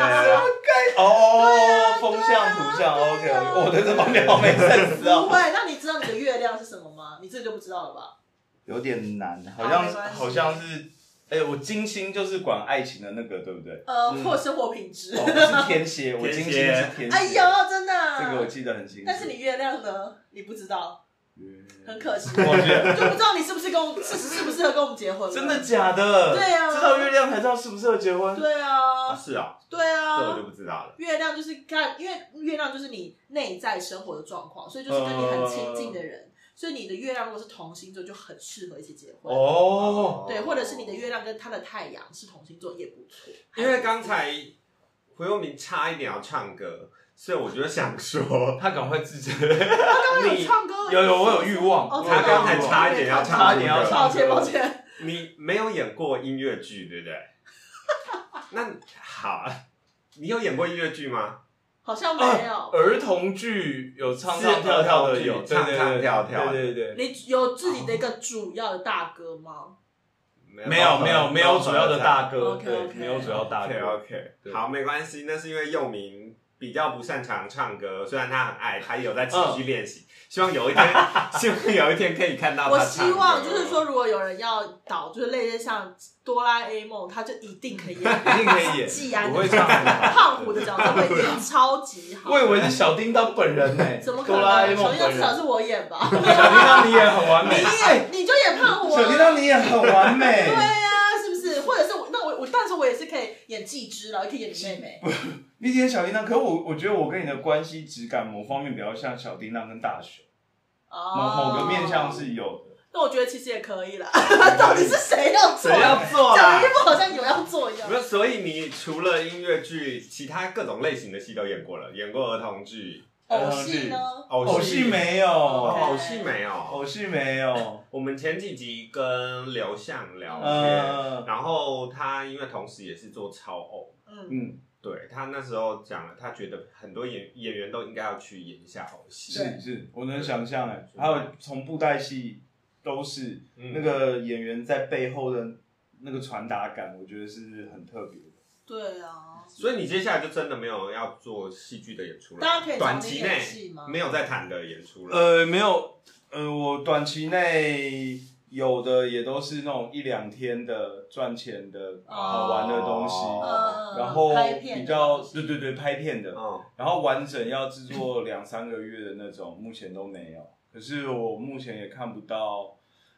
S3: 风向图像 ，OK， 我的这方面好没 sense 啊。
S1: 不会，那你知道你的月亮是什么吗？你这个就不知道了吧？
S3: 有点难，好像是，我金星就是管爱情的那个，对不对？
S1: 或生活品质。
S3: 我是天蝎，我金星是天蝎。
S1: 哎呦，真的。
S3: 这个我记得很清楚。
S1: 但是你月亮呢？你不知道。很可惜，
S3: 我
S1: 就不知道你适不适合跟我们结婚。
S3: 真的假的？
S1: 对啊，
S3: 知道月亮才知道适不适合结婚。
S1: 对啊，
S2: 是啊，
S1: 对啊，
S2: 这我就不知道了。
S1: 月亮就是看，因为月亮就是你内在生活的状况，所以就是跟你很亲近的人，所以你的月亮如果是同星座，就很适合一起结婚。对，或者是你的月亮跟他的太阳是同星座也不错。
S2: 因为刚才胡佑明差一点要唱歌。所以我就想说，
S3: 他赶快自己。
S1: 他刚刚有唱歌，
S3: 我有欲望。
S2: 他刚才差一点要唱歌，
S1: 抱歉。
S2: 你没有演过音乐剧，对不对？那好，你有演过音乐剧吗？
S1: 好像没有。
S3: 儿童剧有唱唱跳跳的，有
S2: 唱唱跳跳。
S1: 对。你有自己的一个主要的大哥吗？
S3: 没有主要的大哥，
S1: 对，
S3: 没有主要大哥。
S2: OK， 好，没关系，那是因为佑明比较不擅长唱歌，虽然他很爱，他也有在持续练习。希望有一天可以看到他唱歌。
S1: 我希望就是说，如果有人要导，就是类似像哆啦 A 梦，他就一定可以演，季安的胖虎的角色会演超级好。
S3: 我以为是小叮当本人呢，
S1: 怎么可能？小叮当至少是我演吧？小叮
S3: 当你演很完美，
S1: 你就演胖虎。
S3: 小叮当你演很完美，
S1: 对啊，是不是？或者是我但是我也是可以演季之了，也可以演你妹妹。
S3: 你演小叮当，可是我觉得我跟你的关系质感某方面比较像小叮当跟大雄，某个面向是有的。
S1: 那我觉得其实也可以啦。到底是谁要做？讲的一副好像有要做一样。
S2: 没有，所以你除了音乐剧，其他各种类型的戏都演过了，演过儿童剧。
S1: 偶戏呢？
S3: 偶戏没有，
S2: 偶戏没有。我们前几集跟刘向聊天，然后他因为同时也是做超偶，对，他那时候讲了，他觉得很多演员都应该要去演一下偶戏。
S3: 是，我能想象还有从布袋戏都是那个演员在背后的那个传达感，我觉得是很特别的。
S1: 对啊，
S2: 所以你接下来就真的没有要做戏剧的演出了？
S1: 大家可以
S2: 短期内没有在谈的演出
S3: 了？没有，我短期内有的也都是那种1-2天的赚钱的好玩的东西，然后比较对拍片的，然后完整要制作2-3个月的那种，目前都没有。可是我目前也看不到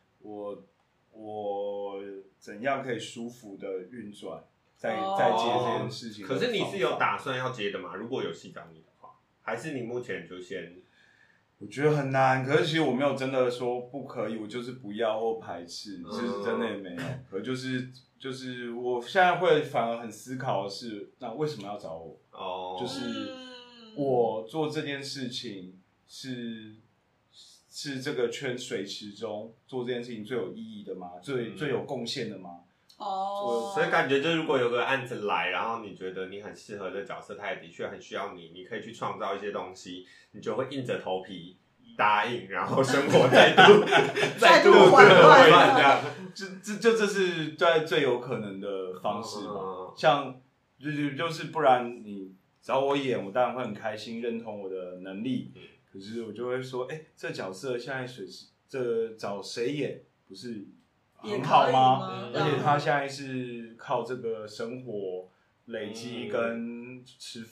S3: 我怎样可以舒服的运转。在接这件事情，
S2: 可是你是有打算要接的吗？如果有戏找你的话，还是你目前就先？
S3: 我觉得很难，可是其实我没有真的说不可以，我就是不要或排斥，是真的也没有。可就是我现在会反而很思考的是，那为什么要找我？就是我做这件事情是这个圈水池中做这件事情最有意义的吗？最有贡献的吗？
S2: 所以感觉就如果有个案子来，然后你觉得你很适合的角色，他也的确很需要你，你可以去创造一些东西，你就会硬着头皮答应，然后生活再度混乱这样。
S3: 这是最有可能的方式吧。像就是不然你找我演，我当然会很开心，认同我的能力。可是我就会说，这角色现在这找谁演不是很好吗？而且他现在是靠这个生活累积跟吃饭，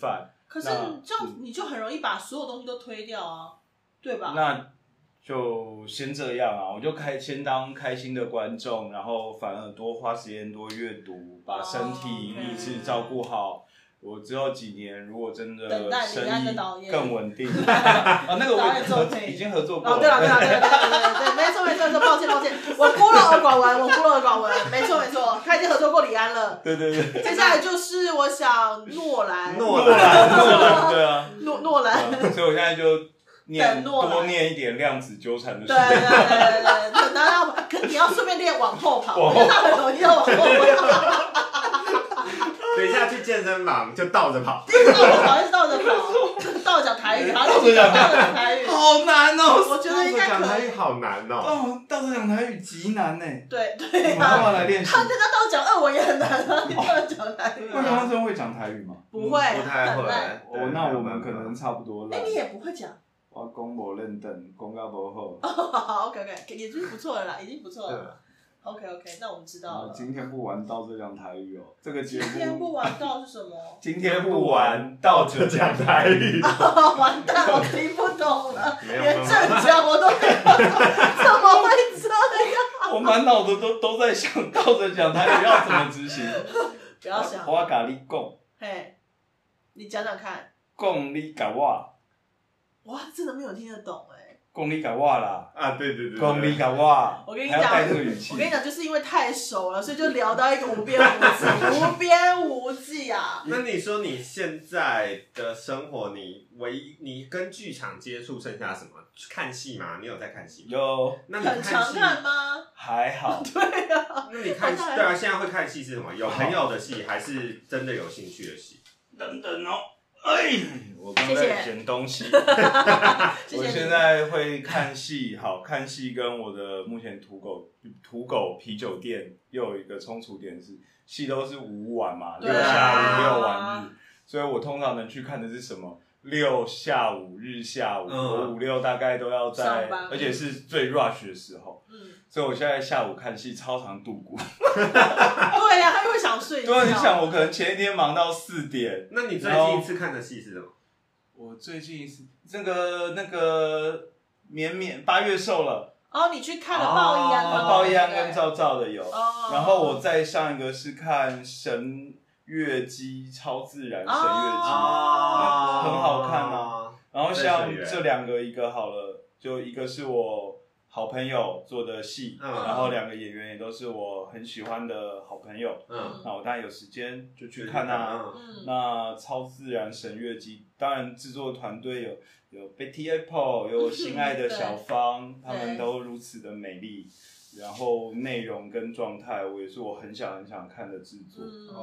S1: 可是这样你就很容易把所有东西都推掉啊，对吧？
S3: 那就先这样啊，我就先当开心的观众，然后反而多花时间多阅读，把身体意志照顾好。我之后几年如果真的生意更稳定，那个我已经合作过了。
S1: 对，没错，抱歉，我孤陋而寡闻，没错，他已经合作过李安了。
S3: 对。
S1: 接下来就是我想诺兰，
S3: 对啊，
S1: 诺兰。
S3: 所以我现在就多念一点量子纠缠的书。
S1: 对，然后可你要顺便练往后跑，因为他很容易要往后跑。
S2: 等一下去健身房就倒着跑，
S1: 倒着跑，倒着讲台语，倒着讲台语，
S3: 好难哦！
S1: 我觉得应该
S2: 讲台语好难哦。
S3: 倒着讲台语极难呢。
S1: 对，
S3: 我们要来练习。
S1: 他倒着讲俄文也很难啊，你倒着讲台语。
S3: 魏光真会讲台语吗？
S1: 不会，
S2: 不太会。
S3: 那我们可能差不多了。
S1: 你也不会讲。
S3: 我讲无认真，讲到不好。
S1: 好 ，OK， 已经不错了啦，已经不错了。OK， 那我们知道了。
S3: 今天不玩倒着讲台语哦，这个节目。
S1: 今天不玩倒是什么？
S3: 今天不玩倒着讲台语。
S1: 完蛋，我听不懂了，连正讲我都听不懂，怎么会这样？
S3: 我满脑子都在想倒着讲台语要怎么执行。
S1: 不要想。
S3: 我跟你讲。
S1: 嘿，你讲讲看。
S3: 讲你甲我。
S1: 哇，真的没有听得懂哎。
S3: 讲你甲我啦！
S2: 啊，对，
S3: 讲你甲我。
S1: 我跟你讲，就是因为太熟了，所以就聊到一个无边无际啊。
S2: 那你说你现在的生活，你跟剧场接触剩下什么？看戏吗？你有在看戏吗？
S3: 有。
S2: 那你
S1: 很常看吗？
S3: 还好。
S1: 对啊。
S2: 那你看戏，对啊，现在会看戏是什么？有朋友的戏，还是真的有兴趣的戏？
S3: 等等哦。我刚在捡东西。我现在会看戏，好看戏跟我的目前土狗啤酒店又有一个冲突点是，戏都是5晚嘛，6下午6晚日，所以我通常能去看的是什么？6下午日下午，我5、6大概都要在，而且是最 rush 的时候。所以我现在下午看戏超常度过。
S1: 对呀，他又会想睡觉。
S3: 对，你想我可能前一天忙到4点。
S2: 那你最近一次看的戏是什么？
S3: 我最近一次那个绵8月瘦了。
S1: 哦，你去看了鲍
S3: 一安跟赵照的有。然后我再上一个是看神乐姬超自然神乐姬，很好看啊。然后像这2个，一个好了，就一个是我好朋友做的戏，然后2个演员也都是我很喜欢的好朋友，那我当然有时间就去看啊。那超自然神乐姬，当然制作团队有 Betty Apple， 有心爱的小芳，他们都如此的美丽，然后内容跟状态，我也是我很想看的制作。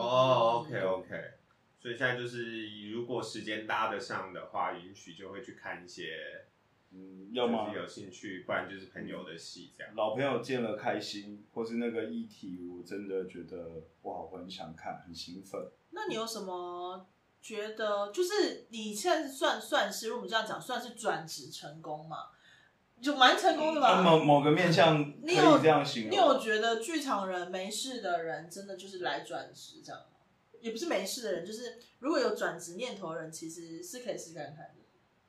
S2: OK， 所以现在就是如果时间搭得上的话，允许就会去看一些。
S3: 要么
S2: 有兴趣，不然就是朋友的戏这样。
S3: 老朋友见了开心，或是那个议题，我真的觉得我很想看，很兴奋。
S1: 那你有什么觉得，就是你现在算是，如果我们这样讲，算是转职成功嘛？就蛮成功的吧？
S3: 某个面向可以这样形容。
S1: 你有觉得剧场人没事的人，真的就是来转职这样吗？也不是没事的人，就是如果有转职念头的人，其实是可以试看看的。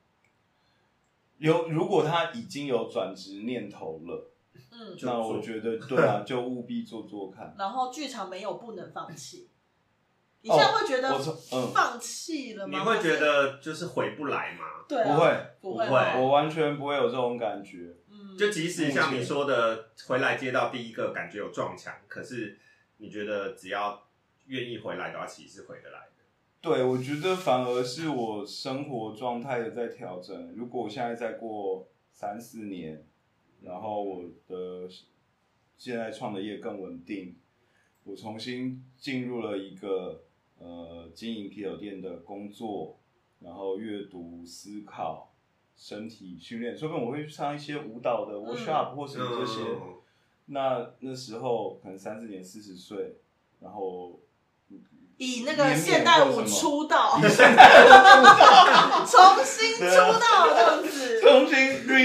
S3: 如果他已经有转职念头了，那我觉得对啊，就务必做看。
S1: 然后剧场没有不能放弃。你现在会觉得放弃了吗？
S2: 你会觉得就是回不来吗？
S1: 对啊，不会，
S3: 我完全不会有这种感觉。
S2: 就即使像你说的，回来接到第一个感觉有撞墙，可是你觉得只要愿意回来的话，其实是回得来的。
S3: 对，我觉得反而是我生活状态的在调整。如果我现在再过3-4年，然后我的现在创的业更稳定，我重新进入了一个经营啤酒店的工作，然后阅读、思考、身体训练，说不定我会去上一些舞蹈的 workshop 或什么这些。那时候可能3-4年40岁，然后
S1: 以那个现代舞出道，
S3: 以现代舞出道，
S1: 重新出道这样子，
S3: 重新 refresh。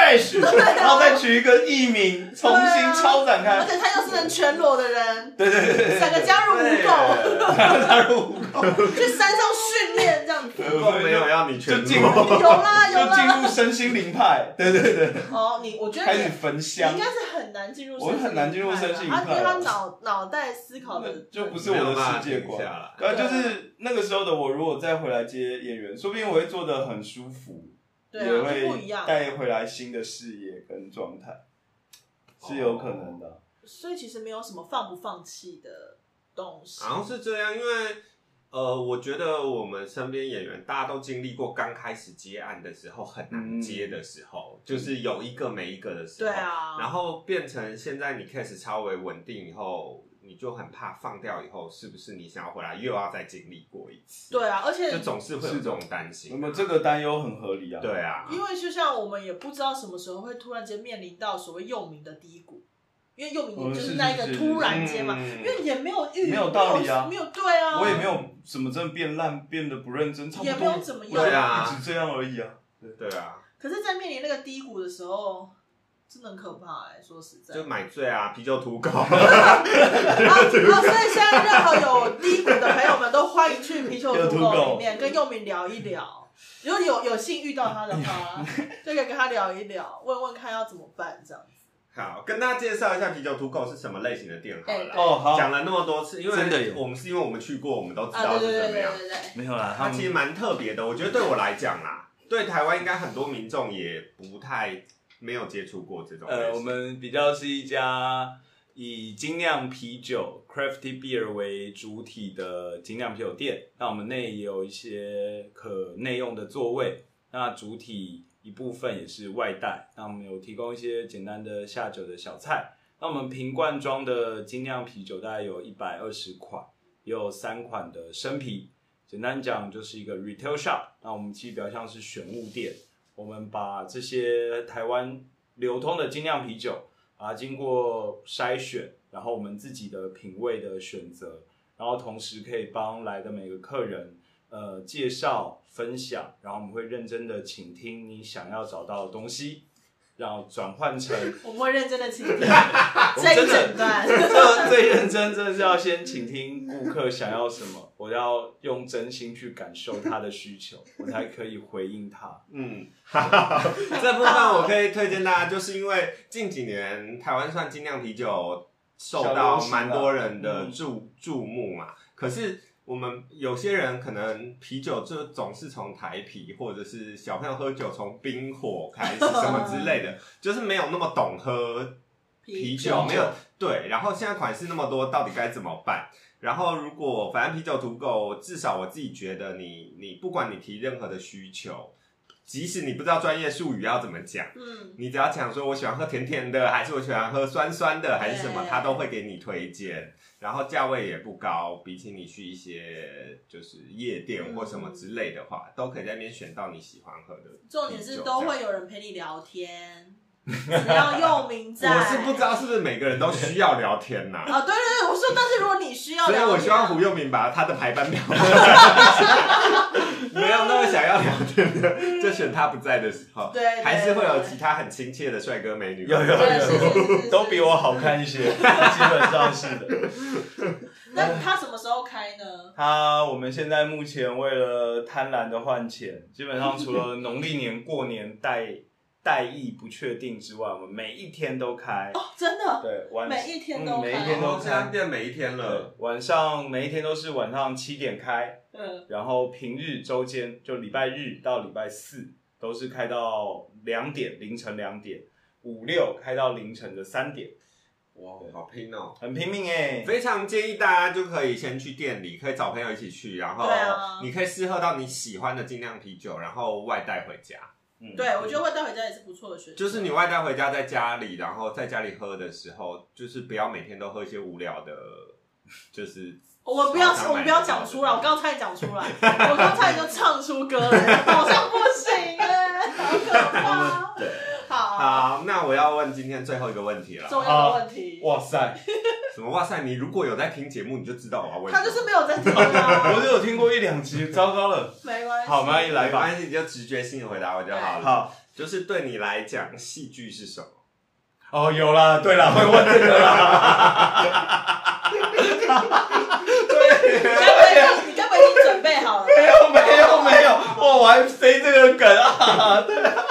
S3: Fresh， 然后再取一个艺名，重新超展开。
S1: 而且他又是能全裸的人，
S3: 对，
S1: 整个加入无垢，
S3: 加入无垢，
S1: 去山上训练这样子。
S2: 无垢没有要你全裸，
S1: 有啦，
S3: 就进入身心灵派。对。
S1: 哦，我觉得
S3: 开始焚香，
S1: 你应该是很难进入，
S3: 我很难进入身心灵派，
S1: 因为他脑袋思考的
S3: 就不是我的世界观。就是那个时候的我，如果再回来接演员，说不定我会做得很舒服。
S1: 对啊，
S3: 也会
S1: 不一样，
S3: 带回来新的视野跟状态，是有可能的。
S1: 所以其实没有什么放不放弃的东西。
S2: 好像是这样，因为我觉得我们身边演员大家都经历过刚开始接案的时候很难接的时候，就是有一个没一个的时候。
S1: 对啊。
S2: 然后变成现在你 case 稍微稳定以后。你就很怕放掉以后，是不是你想要回来又要再经历过一次？
S1: 对啊，而且
S2: 就总是会有这种担心。
S3: 那么这个担忧很合理啊。
S2: 对啊，
S1: 因为就像我们也不知道什么时候会突然间面临到所谓幼名的低谷，因为幼名就是那一个突然间嘛，因为也没有没
S3: 有道理啊，
S1: 没有对啊，
S3: 我也没有什么真的变烂，变得不认真，差不多
S1: 也没有怎么样，
S2: 对啊，
S3: 一直这样而已啊。
S2: 对啊。
S1: 可是，在面临那个低谷的时候。真的很可怕说实在，
S2: 就买醉啊，啤酒土狗。
S1: 所以现在任何有低谷的朋友们都欢迎去啤酒土狗里面跟佑明聊一聊。如果有幸遇到他的话，就可以跟他聊一聊，问问看要怎么办这样子。
S2: 好，跟大家介绍一下啤酒土狗是什么类型的店好了。
S3: 好，
S2: 讲了那么多次，因为
S3: 真的
S2: 我们是因为我们去过，我们都知道是怎么样。
S1: 对，
S3: 没有啦，
S2: 它其实蛮特别的。我觉得对我来讲啦，对台湾应该很多民众也不太。没有接触过这种
S3: 我们比较是一家以精酿啤酒 （crafty beer） 为主体的精酿啤酒店。那我们内也有一些可内用的座位，那主体一部分也是外带。那我们有提供一些简单的下酒的小菜。那我们瓶罐装的精酿啤酒大概有120款，也有3款的生啤。简单讲就是一个 retail shop。那我们其实比较像是选物店。我们把这些台湾流通的精酿啤酒经过筛选，然后我们自己的品味的选择，然后同时可以帮来的每个客人介绍分享，然后我们会认真的倾听你想要找到的东西，然后转换成
S1: 我们会认真的倾听这一整段，
S3: 这最认真真的是要先倾听顾客想要什么，我要用真心去感受他的需求，我才可以回应他。
S2: 这部分我可以推荐大家，就是因为近几年台湾算精酿啤酒受到蛮多人的注目嘛，可是我们有些人可能啤酒就总是从台啤，或者是小朋友喝酒从冰火开始什么之类的，就是没有那么懂喝啤酒，没有对。然后现在款式那么多，到底该怎么办？然后如果反正啤酒土狗，至少我自己觉得你不管你提任何的需求。即使你不知道专业术语要怎么讲，你只要讲说我喜欢喝甜甜的，还是我喜欢喝酸酸的，还是什么，他都会给你推荐。然后价位也不高，比起你去一些就是夜店或什么之类的话，都可以在那边选到你喜欢喝的。
S1: 重点是都会有人陪你聊天，只要佑明在。
S2: 我是不知道是不是每个人都需要聊天呐？
S1: 对，我说，但是如果你需要聊天，
S2: 所以我希望胡佑明把他的排班表没有那么想要聊天的，就选他不在的时候，
S1: 对，
S2: 还是会有其他很亲切的帅哥美女，
S3: 有，都比我好看一些，基本上是的。
S1: 那他什么时候开呢？
S3: 我们现在目前为了贪婪的换钱，基本上除了农历年过年待议不确定之外，我们每一天都开。
S1: 真的？
S3: 对，
S1: 每一天都开，
S3: 每一天都开。
S2: 这样变每一天了。
S3: 晚上每一天都是晚上7点开，然后平日周间就礼拜日到礼拜四都是开到2点，凌晨2点，5、6开到凌晨的3点。
S2: 哇，好拼哦，
S3: 很拼命欸！
S2: 非常建议大家就可以先去店里，可以找朋友一起去，然后你可以试喝到你喜欢的精酿啤酒，然后外带回家。
S1: 对，我觉得外带回家也是不错的选择。
S2: 就是你外带回家在家里，然后在家里喝的时候，就是不要每天都喝一些无聊的，就是
S1: 我们不要讲出来，我刚才讲出来，我刚才就唱出歌来，好像不行好可怕。
S2: 对，好，那我要问今天最后一个问题了，
S1: 重要的问题。
S3: 哇塞，
S2: 什么哇塞？你如果有在听节目，你就知道我要问。
S1: 他就是没有在听啊。
S3: 我就有听过1、2集，糟糕了。
S1: 没关系。
S3: 好，没关系，来吧，
S2: 没关系，你就直觉性的回答我就好了。
S3: 好，
S2: 就是对你来讲，戏剧是什么？
S3: 哦，有啦，对啦，会问这个啦。
S1: 对，你该不会已经准备好了？
S3: 没有，我还塞这个梗啊！对啊，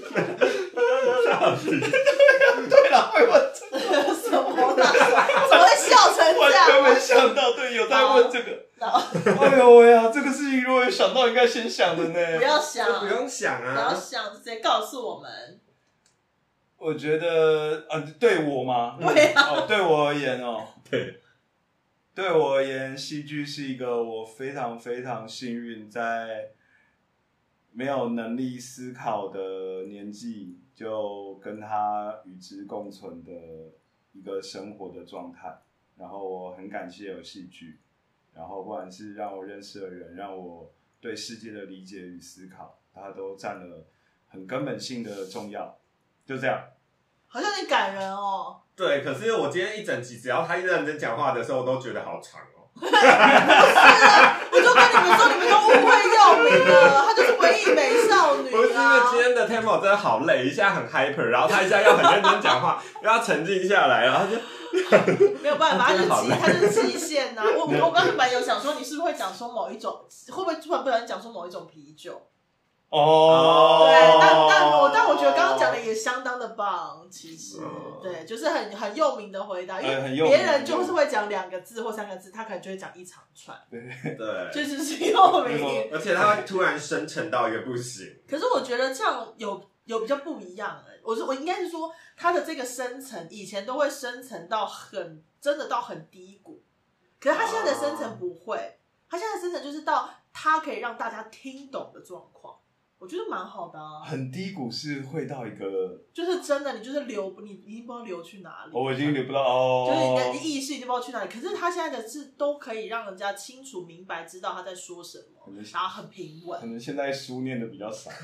S3: 对啦，会问这个
S1: 什么啦？怎么会笑成这样？
S3: 完全没想到，对，有在问这个。哎呦喂呀，这个事情如果有想到，应该先想的呢。
S1: 不要想，
S2: 不用想啊，
S1: 不要想，直接告诉我们。
S3: 我觉得对我吗？
S1: 对啊。
S3: 哦，对我而言哦，
S2: 对
S3: 我而言，戏剧是一个我非常非常幸运，在没有能力思考的年纪，就跟他与之共存的一个生活的状态。然后我很感谢有戏剧，然后不管是让我认识的人，让我对世界的理解与思考，它都占了很根本性的重要。就这样，
S1: 好像你感人哦。
S2: 对，可是我今天一整集，只要他一认真讲话的时候，我都觉得好长哦。
S1: 不是啊，我就跟你们说，你们都误会佑敏了，她就是文艺美少女啊。
S2: 不是因为今天的 tempo 真的好累，一下很 hyper， 然后他一下要很认真讲话，又要沉静下来，然后就
S1: 没有办法，他就是极限呐。我刚才本来有想说，你是不是会讲说某一种，会不会突然不小心讲说某一种啤酒？
S3: 哦，
S1: 对，但我觉得刚刚讲的也相当的棒，其实对，就是很佑敏的回答，因为别人就是会讲2个字或3个字，他可能就会讲一长串，
S2: 对，
S1: 就是佑敏，
S2: 而且他会突然深沉到一个不行。
S1: 可是我觉得这样有比较不一样我应该是说他的这个深层以前都会深层到真的到很低谷，可是他现在的深层不会，他现在的深层就是到他可以让大家听懂的状况。我觉得蛮好的啊。
S3: 很低谷是会到一个，
S1: 就是真的，你就是你已经不知道流去哪里。
S3: 我已经流不到哦。
S1: 就是你的意识已经不知道去哪里。可是他现在的字都可以让人家清楚明白，知道他在说什么，然后很平稳。
S3: 可能现在书念的比较少。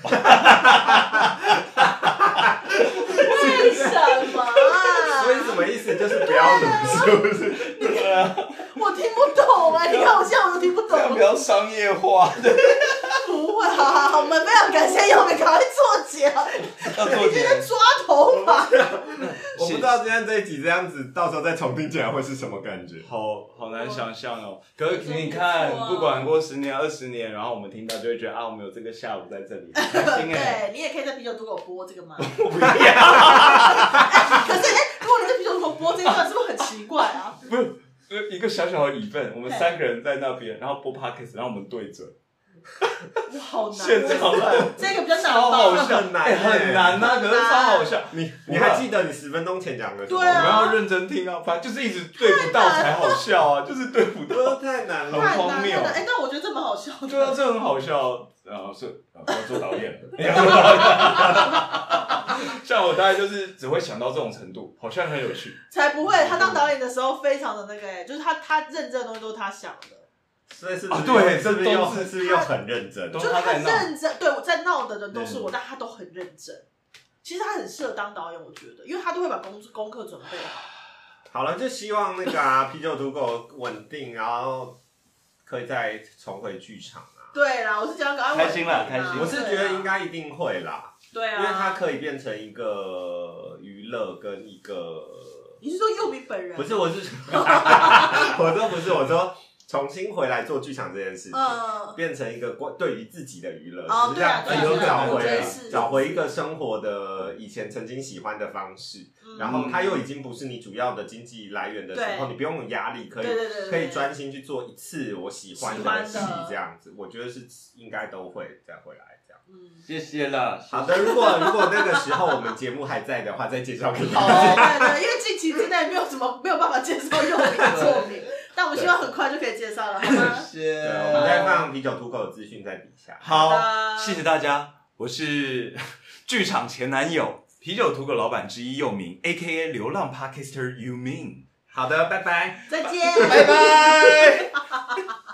S1: 为什么啊？
S2: 所以什么意思？就是不要读，是不是？
S3: 对啊。
S1: 我听不懂你看我现在我都听不懂。
S3: 不要商业化。
S1: 不会，好，我们非常感谢佑敏，赶快做结。
S3: 要做结。
S1: 你在抓头发。
S2: 我不知道今天这一集这样子，到时候再重听起来会是什么感觉。
S3: 好难想象哦。可是你看，不管过10年、20年，然后我们听到就会觉得我们有这个下午在这里，很开心
S1: 对，你也可以在啤酒肚给我播这个吗？
S3: 我不要。
S1: 可是如果你在啤酒肚给我播这一段，是不是很奇怪啊？
S3: 不是，一个小小的疑问，我们3个人在那边，然后播 podcast， 然后我们对准。
S1: 好难，
S3: 现场
S1: 这个比较难，
S3: 超好笑，
S2: 很难，
S3: 很难啊！可是超好笑。
S2: 你还记得你10分钟前讲的什么？
S1: 对啊，
S3: 我们要认真听啊，反正就是一直对不到才好笑啊，就是对不到，
S2: 太难了，
S3: 很荒谬。
S1: 但我觉得这蛮好笑的。
S3: 对啊，这很好笑。然后是要做导演了，像我大概就是只会想到这种程度，好像很有趣。
S1: 才不会，他当导演的时候非常的那个就是他认真的东西都是他想的。
S2: 所以是不是
S3: 对，
S2: 是不是又很认真？
S1: 就是他认真，对，我在闹的人都是我，但他都很认真。其实他很适合当导演，我觉得，因为他都会把功课准备好。
S2: 好了，就希望那个啤酒肚狗稳定，然后可以再重回剧场啊。
S1: 对啦，我是讲赶快
S3: 开心啦，开心。
S2: 我是觉得应该一定会啦。
S1: 对啊，
S2: 因为它可以变成一个娱乐跟一个。
S1: 你是说佑敏本人？
S2: 不是，我是，我说。重新回来做剧场这件事情，变成一个对于自己的娱乐，就是让找回一个生活的以前曾经喜欢的方式，然后它又已经不是你主要的经济来源的时候，你不用有压力，可以专心去做一次我喜欢的戏，这样子，我觉得是应该都会再回来这样。
S3: 谢谢啦。
S2: 好的，如果那个时候我们节目还在的话，再介绍给你们。
S1: 对，因为近期之内没有办法介绍佑敏的作品。但我们希望很快就可以介绍了，好吗？
S3: 谢谢。
S2: 我们再放啤酒肚狗的资讯在底下。
S3: 好，谢谢大家。我是剧场前男友啤酒肚狗老板之一佑敏 ，A.K.A 流浪 Podcaster You Mean。
S2: 好的，拜拜，
S1: 再见，
S3: 拜拜。